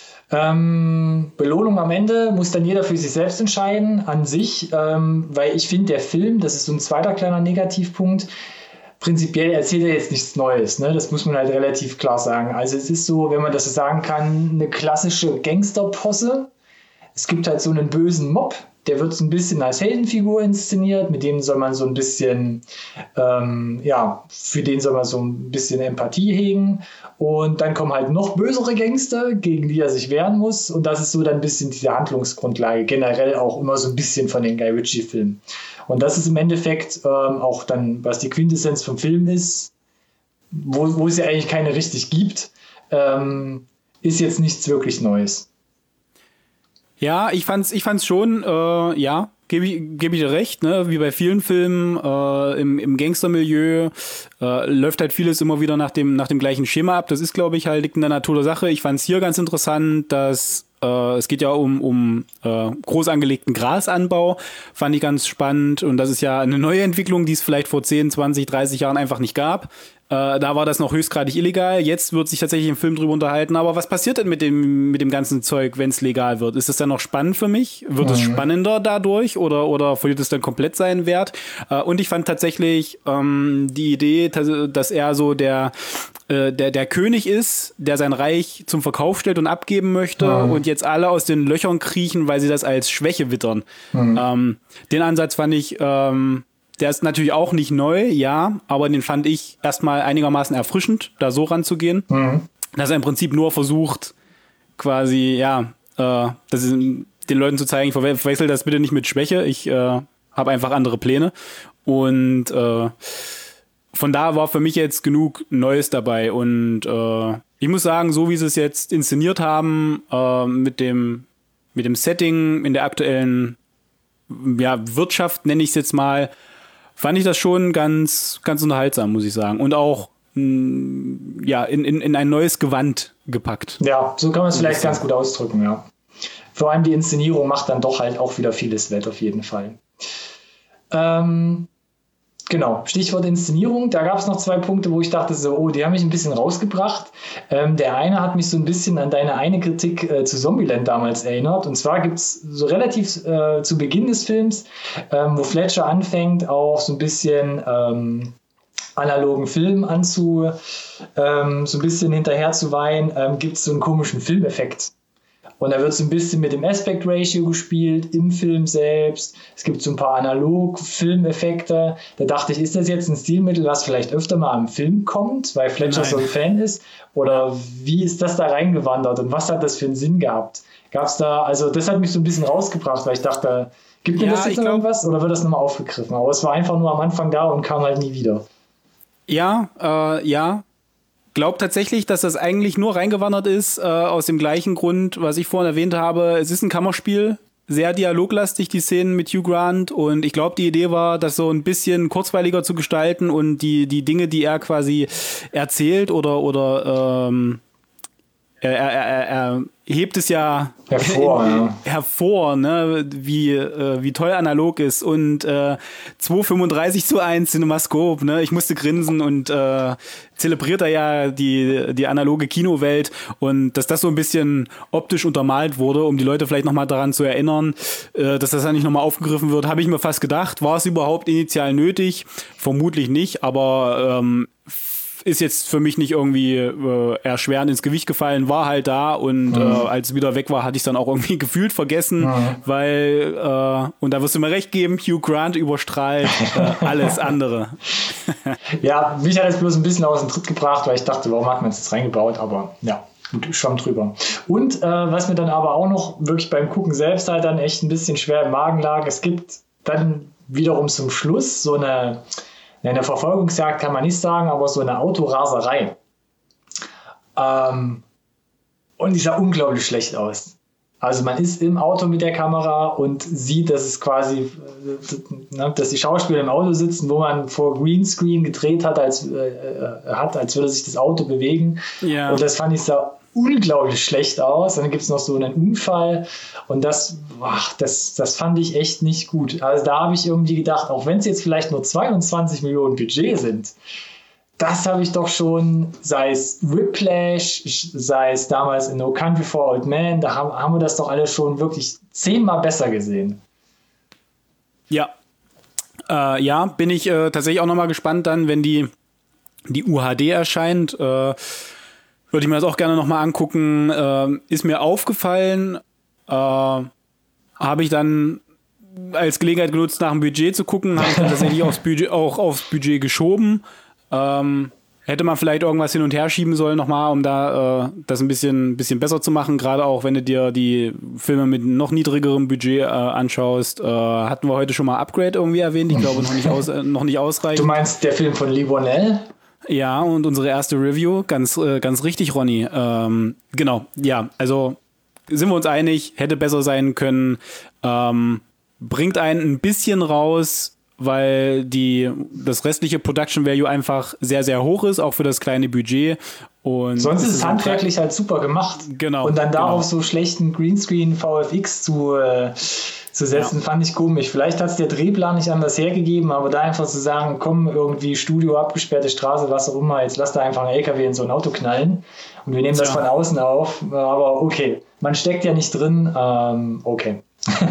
Ähm, Belohnung am Ende muss dann jeder für sich selbst entscheiden, an sich, ähm, weil ich finde, der Film, das ist so ein zweiter kleiner Negativpunkt, prinzipiell erzählt er jetzt nichts Neues, ne? Das muss man halt relativ klar sagen. Also es ist so, wenn man das so sagen kann, eine klassische Gangsterposse. Es gibt halt so einen bösen Mob, der wird so ein bisschen als Heldenfigur inszeniert, mit dem soll man so ein bisschen, ähm, ja, für den soll man so ein bisschen Empathie hegen. Und dann kommen halt noch bösere Gangster, gegen die er sich wehren muss. Und das ist so dann ein bisschen diese Handlungsgrundlage, generell auch immer so ein bisschen von den Guy Ritchie-Filmen. Und das ist im Endeffekt ähm, auch dann, was die Quintessenz vom Film ist, wo, wo es ja eigentlich keine richtig gibt, ähm, ist jetzt nichts wirklich Neues. Ja, ich fand's, ich fand's schon, äh, ja, gebe ich, geb ich dir recht, ne, wie bei vielen Filmen, äh, im, im Gangstermilieu, äh, läuft halt vieles immer wieder nach dem, nach dem gleichen Schema ab. Das ist, glaube ich, halt liegt in der Natur der Sache. Ich fand's hier ganz interessant, dass, äh, es geht ja um, um, äh, groß angelegten Grasanbau, fand ich ganz spannend. Und das ist ja eine neue Entwicklung, die es vielleicht vor zehn, zwanzig, dreißig Jahren einfach nicht gab. Äh, da war das noch höchstgradig illegal. Jetzt wird sich tatsächlich im Film drüber unterhalten. Aber was passiert denn mit dem, mit dem ganzen Zeug, wenn es legal wird? Ist es dann noch spannend für mich? Wird mhm. es spannender dadurch oder, oder verliert es dann komplett seinen Wert? Äh, und ich fand tatsächlich ähm, die Idee, dass er so der, äh, der, der König ist, der sein Reich zum Verkauf stellt und abgeben möchte mhm. und jetzt alle aus den Löchern kriechen, weil sie das als Schwäche wittern. Mhm. Ähm, den Ansatz fand ich... Ähm, Der ist natürlich auch nicht neu, ja, aber den fand ich erstmal einigermaßen erfrischend, da so ranzugehen. Mhm. Dass er im Prinzip nur versucht, quasi, ja, äh, das ist, den Leuten zu zeigen, ich verwe- verwechsel das bitte nicht mit Schwäche, ich äh, habe einfach andere Pläne. Und äh, von da war für mich jetzt genug Neues dabei. Und äh, ich muss sagen, so wie sie es jetzt inszeniert haben, äh, mit dem, mit dem Setting in der aktuellen ja, Wirtschaft, nenne ich es jetzt mal, fand ich das schon ganz, ganz unterhaltsam, muss ich sagen. Und auch mh, ja, in, in, in ein neues Gewand gepackt. Ja, so kann man es vielleicht ganz gut ausdrücken, ja. Vor allem die Inszenierung macht dann doch halt auch wieder vieles wett, auf jeden Fall. Ähm, genau, Stichwort Inszenierung. Da gab es noch zwei Punkte, wo ich dachte so, oh, die haben mich ein bisschen rausgebracht. Ähm, der eine hat mich so ein bisschen an deine eine Kritik äh, zu Zombieland damals erinnert. Und zwar gibt es so relativ äh, zu Beginn des Films, ähm, wo Fletcher anfängt, auch so ein bisschen ähm, analogen Film anzu, ähm, so ein bisschen hinterher zu weihen, ähm, gibt es so einen komischen Filmeffekt. Und da wird so ein bisschen mit dem Aspect Ratio gespielt im Film selbst. Es gibt so ein paar Analog-Filmeffekte. Da dachte ich, ist das jetzt ein Stilmittel, was vielleicht öfter mal im Film kommt, weil Fletcher Nein. so ein Fan ist? Oder wie ist das da reingewandert und was hat das für einen Sinn gehabt? Gab's da, also das hat mich so ein bisschen rausgebracht, weil ich dachte, gibt mir ja, das jetzt noch glaub, irgendwas oder wird das nochmal aufgegriffen? Aber es war einfach nur am Anfang da und kam halt nie wieder. Ja, äh, ja. Glaube tatsächlich, dass das eigentlich nur reingewandert ist, äh, aus dem gleichen Grund, was ich vorhin erwähnt habe. Es ist ein Kammerspiel, sehr dialoglastig, die Szenen mit Hugh Grant. Und ich glaube, die Idee war, das so ein bisschen kurzweiliger zu gestalten und die, die Dinge, die er quasi erzählt oder, oder ähm, er, er, er, er hebt es ja hervor, in, ja. hervor, ne, wie, äh, wie toll analog ist. Und äh, zwei fünfunddreißig zu eins Cinemascope, ne, ich musste grinsen und äh, zelebriert er ja die, die analoge Kinowelt und dass das so ein bisschen optisch untermalt wurde, um die Leute vielleicht nochmal daran zu erinnern, äh, dass das dann nicht nochmal aufgegriffen wird, habe ich mir fast gedacht. War es überhaupt initial nötig? Vermutlich nicht, aber ähm, ist jetzt für mich nicht irgendwie äh, erschwerend ins Gewicht gefallen, war halt da und mhm. äh, als es wieder weg war, hatte ich es dann auch irgendwie gefühlt vergessen, mhm. weil, äh, und da wirst du mir recht geben, Hugh Grant überstrahlt äh, alles andere. Ja, mich hat es bloß ein bisschen aus dem Tritt gebracht, weil ich dachte, warum hat man es jetzt reingebaut, aber ja. Gut, Schwamm drüber. Und äh, was mir dann aber auch noch wirklich beim Gucken selbst halt dann echt ein bisschen schwer im Magen lag, es gibt dann wiederum zum Schluss so eine, eine Verfolgungsjagd, kann man nicht sagen, aber so eine Autoraserei. Ähm, und die sah unglaublich schlecht aus. Also man ist im Auto mit der Kamera und sieht, dass es quasi, äh, dass die Schauspieler im Auto sitzen, wo man vor Greenscreen gedreht hat, als, äh, hat, als würde sich das Auto bewegen. Ja. Und das fand ich sah unglaublich schlecht aus. Dann gibt es noch so einen Unfall und das, ach, das, das fand ich echt nicht gut. Also da habe ich irgendwie gedacht, auch wenn es jetzt vielleicht nur zweiundzwanzig Millionen Budget sind, das habe ich doch schon, sei es Whiplash, sei es damals in No Country for Old Men, da haben, haben wir das doch alles schon wirklich zehnmal besser gesehen. Ja, äh, ja, bin ich äh, tatsächlich auch nochmal gespannt dann, wenn die, die U H D erscheint, äh, würde ich mir das auch gerne nochmal angucken. Äh, ist mir aufgefallen, äh, habe ich dann als Gelegenheit genutzt, nach dem Budget zu gucken, habe ich dann tatsächlich aufs Budget, auch aufs Budget geschoben. Ähm, hätte man vielleicht irgendwas hin und her schieben sollen nochmal, um da äh, das ein bisschen, bisschen besser zu machen. Gerade auch, wenn du dir die Filme mit noch niedrigerem Budget äh, anschaust. Äh, hatten wir heute schon mal Upgrade irgendwie erwähnt. Ich glaube, noch nicht, aus, äh, noch nicht ausreichend. Du meinst der Film von Lee Whannell? Ja, und unsere erste Review, ganz, äh, ganz richtig, Ronny. Ähm, genau, ja, also sind wir uns einig, hätte besser sein können, ähm, bringt einen ein bisschen raus, weil die, das restliche Production Value einfach sehr, sehr hoch ist, auch für das kleine Budget. Und sonst ist es handwerklich halt super gemacht. Genau. Und dann darauf genau. so schlechten Greenscreen V F X zu, äh, zu setzen, ja. fand ich komisch. Vielleicht hat es der Drehplan nicht anders hergegeben, aber da einfach zu sagen, komm, irgendwie Studio, abgesperrte Straße, was auch immer, jetzt lass da einfach einen L K W in so ein Auto knallen und wir nehmen das ja. von außen auf. Aber okay, man steckt ja nicht drin. Ähm, okay.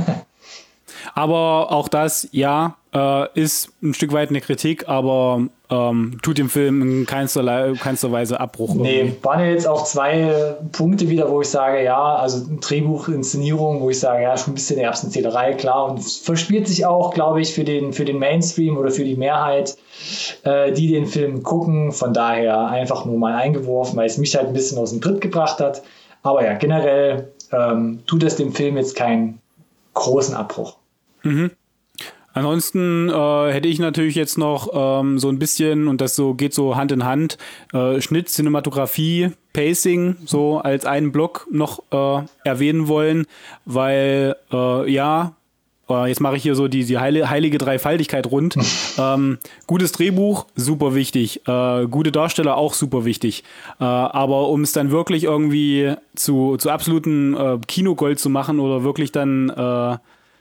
Aber auch das, ja, äh, ist ein Stück weit eine Kritik, aber ähm, tut dem Film in keinster, keinster Weise Abbruch. Nee, irgendwie. waren ja jetzt auch zwei Punkte wieder, wo ich sage, ja, also Drehbuch, Inszenierung, wo ich sage, ja, schon ein bisschen Erbsenzählerei, klar. Und es verspielt sich auch, glaube ich, für den, für den Mainstream oder für die Mehrheit, äh, die den Film gucken. Von daher einfach nur mal eingeworfen, weil es mich halt ein bisschen aus dem Tritt gebracht hat. Aber ja, generell ähm, tut es dem Film jetzt keinen großen Abbruch. Mhm. Ansonsten äh, hätte ich natürlich jetzt noch ähm, so ein bisschen, und das so geht so Hand in Hand, äh, Schnitt, Cinematografie, Pacing so als einen Block noch äh, erwähnen wollen, weil äh, ja, äh, jetzt mache ich hier so die, die heile, heilige Dreifaltigkeit rund. ähm, gutes Drehbuch, super wichtig. Äh, gute Darsteller, auch super wichtig. Äh, aber um es dann wirklich irgendwie zu, zu absoluten äh, Kinogold zu machen oder wirklich dann äh,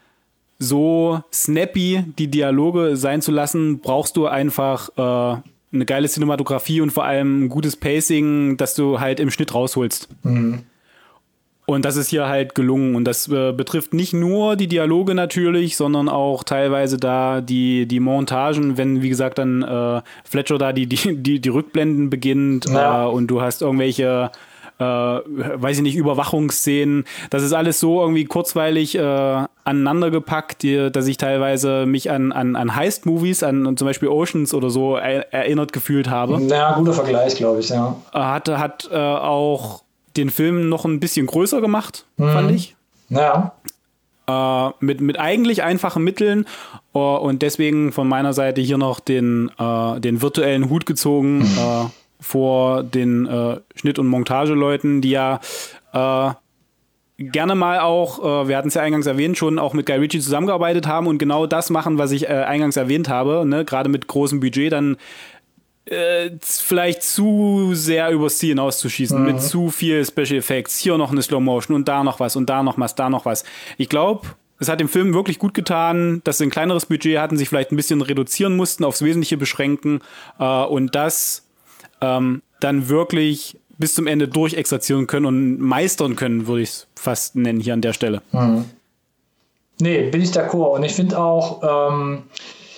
so snappy die Dialoge sein zu lassen, brauchst du einfach äh, eine geile Cinematografie und vor allem ein gutes Pacing, das du halt im Schnitt rausholst. Mhm. Und das ist hier halt gelungen. Und das äh, betrifft nicht nur die Dialoge natürlich, sondern auch teilweise da die, die Montagen, wenn, wie gesagt, dann äh, Fletcher da die, die, die, die Rückblenden beginnt ja. äh, und du hast irgendwelche Äh, weiß ich nicht, Überwachungsszenen. Das ist alles so irgendwie kurzweilig äh, aneinandergepackt, die, dass ich teilweise mich an, an, an Heist-Movies, an zum Beispiel Oceans oder so er, erinnert gefühlt habe. Ja, guter Vergleich, glaube ich, ja. Hat, hat äh, auch den Film noch ein bisschen größer gemacht, mhm. fand ich. Ja. Äh, mit, mit eigentlich einfachen Mitteln uh, und deswegen von meiner Seite hier noch den, uh, den virtuellen Hut gezogen, mhm. uh, vor den äh, Schnitt- und Montageleuten, die ja äh, gerne mal auch, äh, wir hatten es ja eingangs erwähnt, schon auch mit Guy Ritchie zusammengearbeitet haben und genau das machen, was ich äh, eingangs erwähnt habe, ne? Gerade mit großem Budget dann äh, vielleicht zu sehr übers Ziel hinauszuschießen, mhm. mit zu viel Special Effects, hier noch eine Slow Motion und da noch was und da noch was, da noch was. Ich glaube, es hat dem Film wirklich gut getan, dass sie ein kleineres Budget hatten, sich vielleicht ein bisschen reduzieren mussten, aufs Wesentliche beschränken äh, und das Ähm, dann wirklich bis zum Ende durchexerzieren können und meistern können, würde ich es fast nennen hier an der Stelle. Mhm. Nee, bin ich d'accord. Und ich finde auch, ähm,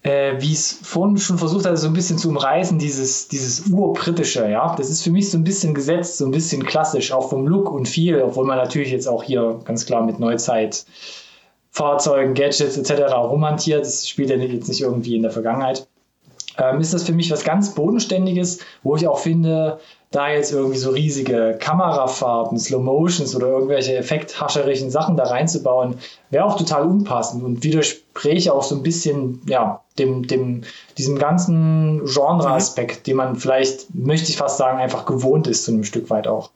äh, wie es vorhin schon versucht hatte, so ein bisschen zu umreißen, dieses, dieses urbritische, ja, das ist für mich so ein bisschen gesetzt, so ein bisschen klassisch, auch vom Look und viel, obwohl man natürlich jetzt auch hier ganz klar mit Neuzeit Fahrzeugen, Gadgets et cetera romantiert, das spielt ja jetzt nicht irgendwie in der Vergangenheit. Ähm, ist das für mich was ganz Bodenständiges, wo ich auch finde, da jetzt irgendwie so riesige Kamerafahrten, Slow-Motions oder irgendwelche effekthascherischen Sachen da reinzubauen, wäre auch total unpassend und widerspräche auch so ein bisschen, ja, dem, dem, diesem ganzen Genre-Aspekt, mhm. den man vielleicht, möchte ich fast sagen, einfach gewohnt ist, zu einem Stück weit auch.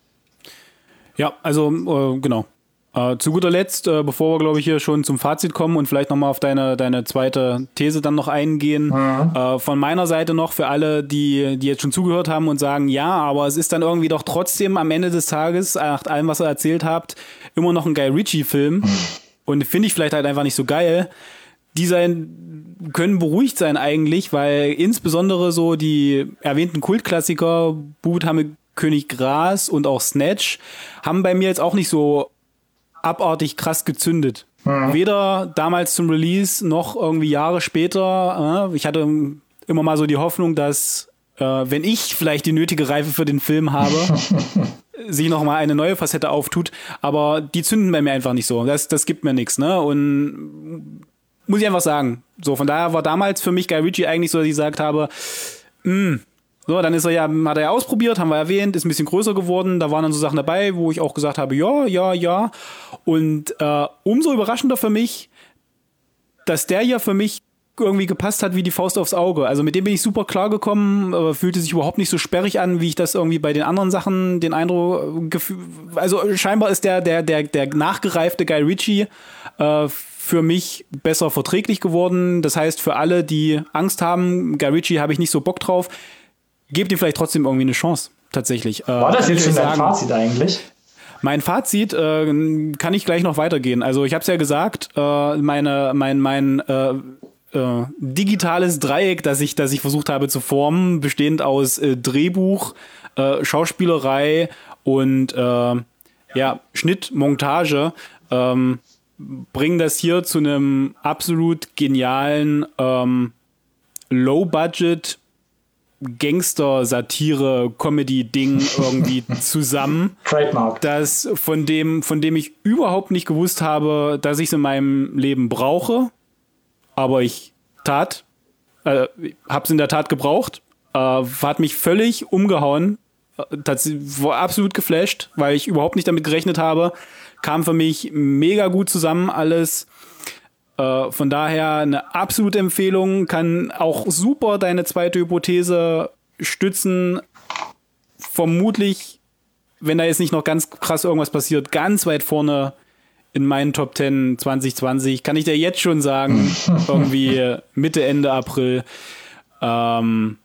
Ja, also äh, genau. Äh, zu guter Letzt, äh, bevor wir, glaube ich, hier schon zum Fazit kommen und vielleicht nochmal auf deine, deine zweite These dann noch eingehen, mhm. äh, von meiner Seite noch für alle, die, die jetzt schon zugehört haben und sagen, ja, aber es ist dann irgendwie doch trotzdem am Ende des Tages, nach allem, was ihr erzählt habt, immer noch ein Guy Ritchie-Film mhm. und finde ich vielleicht halt einfach nicht so geil. Die sein, können beruhigt sein eigentlich, weil insbesondere so die erwähnten Kultklassiker, Bubendame, König Gras und auch Snatch haben bei mir jetzt auch nicht so abartig krass gezündet. Mhm. Weder damals zum Release noch irgendwie Jahre später. Äh, ich hatte immer mal so die Hoffnung, dass äh, wenn ich vielleicht die nötige Reife für den Film habe, sich noch mal eine neue Facette auftut. Aber die zünden bei mir einfach nicht so. Das, das gibt mir nichts. Ne? Und muss ich einfach sagen. So, von daher war damals für mich Guy Ritchie eigentlich so, dass ich gesagt habe, mh, so, dann ist er ja, hat er ja ausprobiert, haben wir erwähnt, ist ein bisschen größer geworden. Da waren dann so Sachen dabei, wo ich auch gesagt habe, ja, ja, ja. Und äh, umso überraschender für mich, dass der ja für mich irgendwie gepasst hat wie die Faust aufs Auge. Also mit dem bin ich super klar gekommen, äh, fühlte sich überhaupt nicht so sperrig an, wie ich das irgendwie bei den anderen Sachen den Eindruck, äh, also scheinbar ist der, der, der, der nachgereifte Guy Ritchie äh, für mich besser verträglich geworden. Das heißt, für alle, die Angst haben, Guy Ritchie habe ich nicht so Bock drauf, gebt ihm vielleicht trotzdem irgendwie eine Chance, tatsächlich. War das jetzt schon dein Fazit eigentlich? Mein Fazit äh, kann ich gleich noch weitergehen. Also ich habe es ja gesagt, äh, meine, mein, mein äh, äh, digitales Dreieck, das ich, das ich versucht habe zu formen, bestehend aus äh, Drehbuch, äh, Schauspielerei und äh, ja, Schnitt, Montage, ähm, bringen das hier zu einem absolut genialen ähm, Low-Budget Gangster-Satire-Comedy-Ding irgendwie zusammen. Trademark. Das von dem, von dem ich überhaupt nicht gewusst habe, dass ich es in meinem Leben brauche. Aber ich tat, äh, hab's in der Tat gebraucht. Äh, hat mich völlig umgehauen. Das war absolut geflasht, weil ich überhaupt nicht damit gerechnet habe. Kam für mich mega gut zusammen alles. Uh, von daher eine absolute Empfehlung, kann auch super deine zweite Hypothese stützen. Vermutlich, wenn da jetzt nicht noch ganz krass irgendwas passiert, ganz weit vorne in meinen Top zehn zwanzig zwanzig, kann ich dir jetzt schon sagen, irgendwie Mitte, Ende April. Ähm,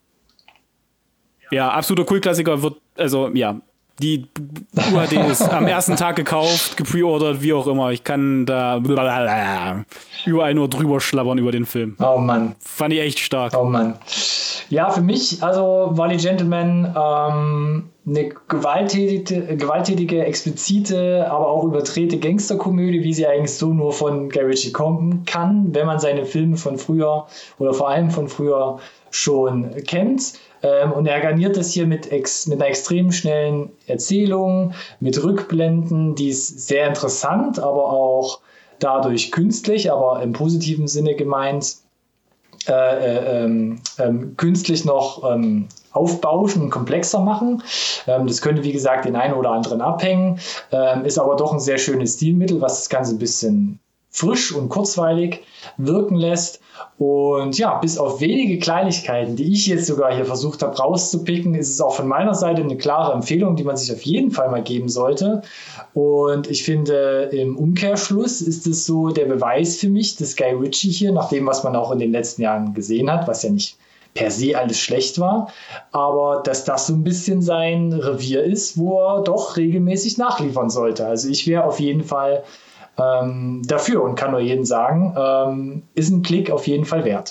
ja, absoluter Kultklassiker wird, also ja, die U H D ist am ersten Tag gekauft, gepreordert, wie auch immer. Ich kann da überall nur drüber schlabbern über den Film. Oh Mann. Fand ich echt stark. Oh Mann. Ja, für mich, also war die Gentleman ähm, eine gewalttätige, gewalttätige, explizite, aber auch überdrehte Gangsterkomödie, wie sie eigentlich so nur von Guy Ritchie kommen kann, wenn man seine Filme von früher oder vor allem von früher schon kennt. Ähm, und er garniert das hier mit, ex, mit einer extrem schnellen Erzählung, mit Rückblenden, die ist sehr interessant, aber auch dadurch künstlich, aber im positiven Sinne gemeint, äh, äh, ähm, ähm, künstlich noch ähm, aufbauschen und komplexer machen. Ähm, das könnte, wie gesagt, den einen oder anderen abhängen, ähm, ist aber doch ein sehr schönes Stilmittel, was das Ganze ein bisschen frisch und kurzweilig wirken lässt. Und ja, bis auf wenige Kleinigkeiten, die ich jetzt sogar hier versucht habe rauszupicken, ist es auch von meiner Seite eine klare Empfehlung, die man sich auf jeden Fall mal geben sollte. Und ich finde, im Umkehrschluss ist es so der Beweis für mich, dass Guy Ritchie hier, nach dem, was man auch in den letzten Jahren gesehen hat, was ja nicht per se alles schlecht war, aber dass das so ein bisschen sein Revier ist, wo er doch regelmäßig nachliefern sollte. Also ich wäre auf jeden Fall Ähm, dafür und kann nur jedem sagen, ähm, ist ein Klick auf jeden Fall wert.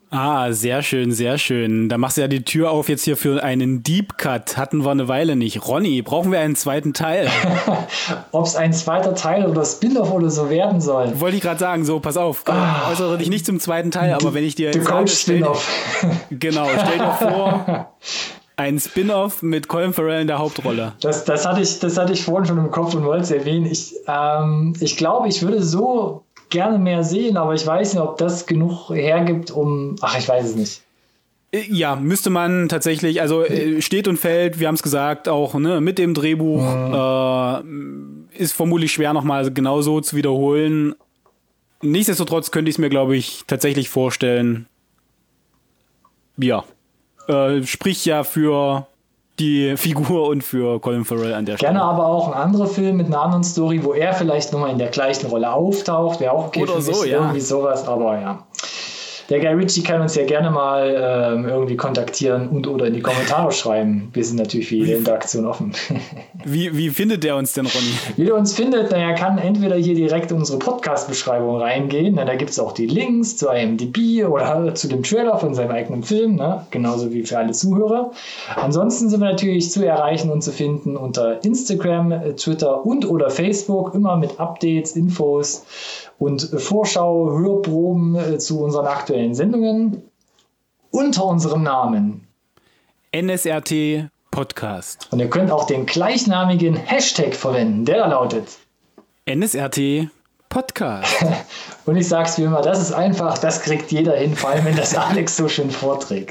Ah, sehr schön, sehr schön. Da machst du ja die Tür auf jetzt hier für einen Deep Cut. Hatten wir eine Weile nicht. Ronny, brauchen wir einen zweiten Teil? Ob es ein zweiter Teil oder Spin-off oder so werden soll. Wollte ich gerade sagen, so, pass auf. Ah, äußere dich nicht zum zweiten Teil, aber wenn ich dir jetzt sage, stell dir, genau, stell dir vor, ein Spin-off mit Colin Farrell in der Hauptrolle. Das, das, hatte ich, das hatte ich vorhin schon im Kopf und wollte es erwähnen. Ich, ähm, ich glaube, ich würde so gerne mehr sehen, aber ich weiß nicht, ob das genug hergibt, um... Ach, ich weiß es nicht. Ja, müsste man tatsächlich, also steht und fällt, wir haben es gesagt, auch ne, mit dem Drehbuch, mhm. äh, ist vermutlich schwer nochmal genauso zu wiederholen. Nichtsdestotrotz könnte ich es mir, glaube ich, tatsächlich vorstellen. Ja, äh, spricht ja für die Figur und für Colin Farrell an der Stelle. Gerne aber auch ein anderer Film mit einer anderen Story, wo er vielleicht nochmal in der gleichen Rolle auftaucht. Wäre auch okay Oder für mich, so, ja. irgendwie sowas, aber ja. Der Guy Ritchie kann uns ja gerne mal ähm, irgendwie kontaktieren und oder in die Kommentare schreiben. Wir sind natürlich für jede Interaktion offen. Wie, wie findet der uns denn, Ronny? Wie der uns findet, na, er kann entweder hier direkt in unsere Podcast-Beschreibung reingehen, na, da gibt es auch die Links zu I M D B oder zu dem Trailer von seinem eigenen Film, ne? Genauso wie für alle Zuhörer. Ansonsten sind wir natürlich zu erreichen und zu finden unter Instagram, Twitter und oder Facebook, immer mit Updates, Infos und Vorschau, Hörproben zu unseren aktuellen Sendungen unter unserem Namen N S R T Podcast. Und ihr könnt auch den gleichnamigen Hashtag verwenden, der da lautet N S R T Podcast. Und ich sag's wie immer, das ist einfach, das kriegt jeder hin, vor allem wenn das Alex so schön vorträgt.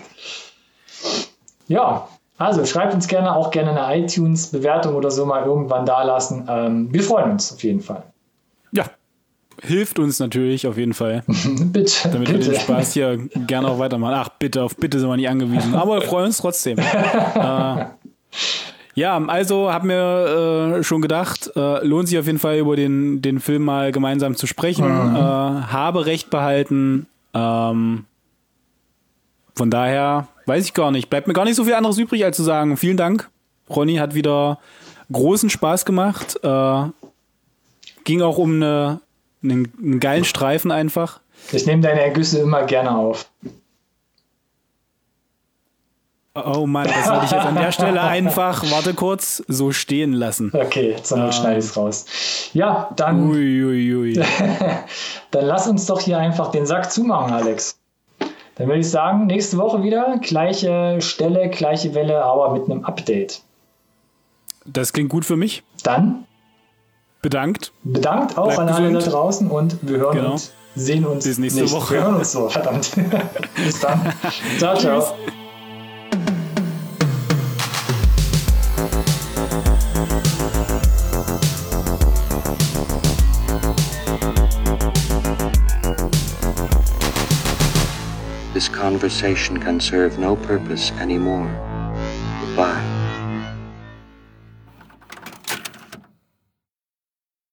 Ja, also schreibt uns gerne auch gerne eine iTunes-Bewertung oder so mal irgendwann da lassen. Ähm, wir freuen uns auf jeden Fall. Ja. Hilft uns natürlich auf jeden Fall. Bitte. Damit bitte. wir den Spaß hier gerne auch weitermachen. Ach, bitte, auf bitte sind wir nicht angewiesen. Aber wir freuen uns trotzdem. äh, ja, also haben wir äh, schon gedacht, äh, lohnt sich auf jeden Fall über den, den Film mal gemeinsam zu sprechen. Mhm. Äh, habe Recht behalten. Ähm, von daher weiß ich gar nicht. Bleibt mir gar nicht so viel anderes übrig, als zu sagen, vielen Dank. Ronny hat wieder großen Spaß gemacht. Äh, ging auch um eine Einen, einen geilen Streifen einfach. Ich nehme deine Ergüsse immer gerne auf. Oh Mann, das wollte ich jetzt an der Stelle einfach, warte kurz, so stehen lassen. Okay, sondern ähm. schneide ich es raus. Ja, dann, ui, ui, ui. dann lass uns doch hier einfach den Sack zumachen, Alex. Dann würde ich sagen, nächste Woche wieder, gleiche Stelle, gleiche Welle, aber mit einem Update. Das klingt gut für mich. Dann Bedankt. Bedankt auch Bleibt an alle gesund. Da draußen und wir hören genau. uns, sehen uns bis nächste nicht. Woche. Wir hören uns so, verdammt. Bis dann. Ciao, ciao. Tschüss. This conversation can serve no purpose anymore. Goodbye.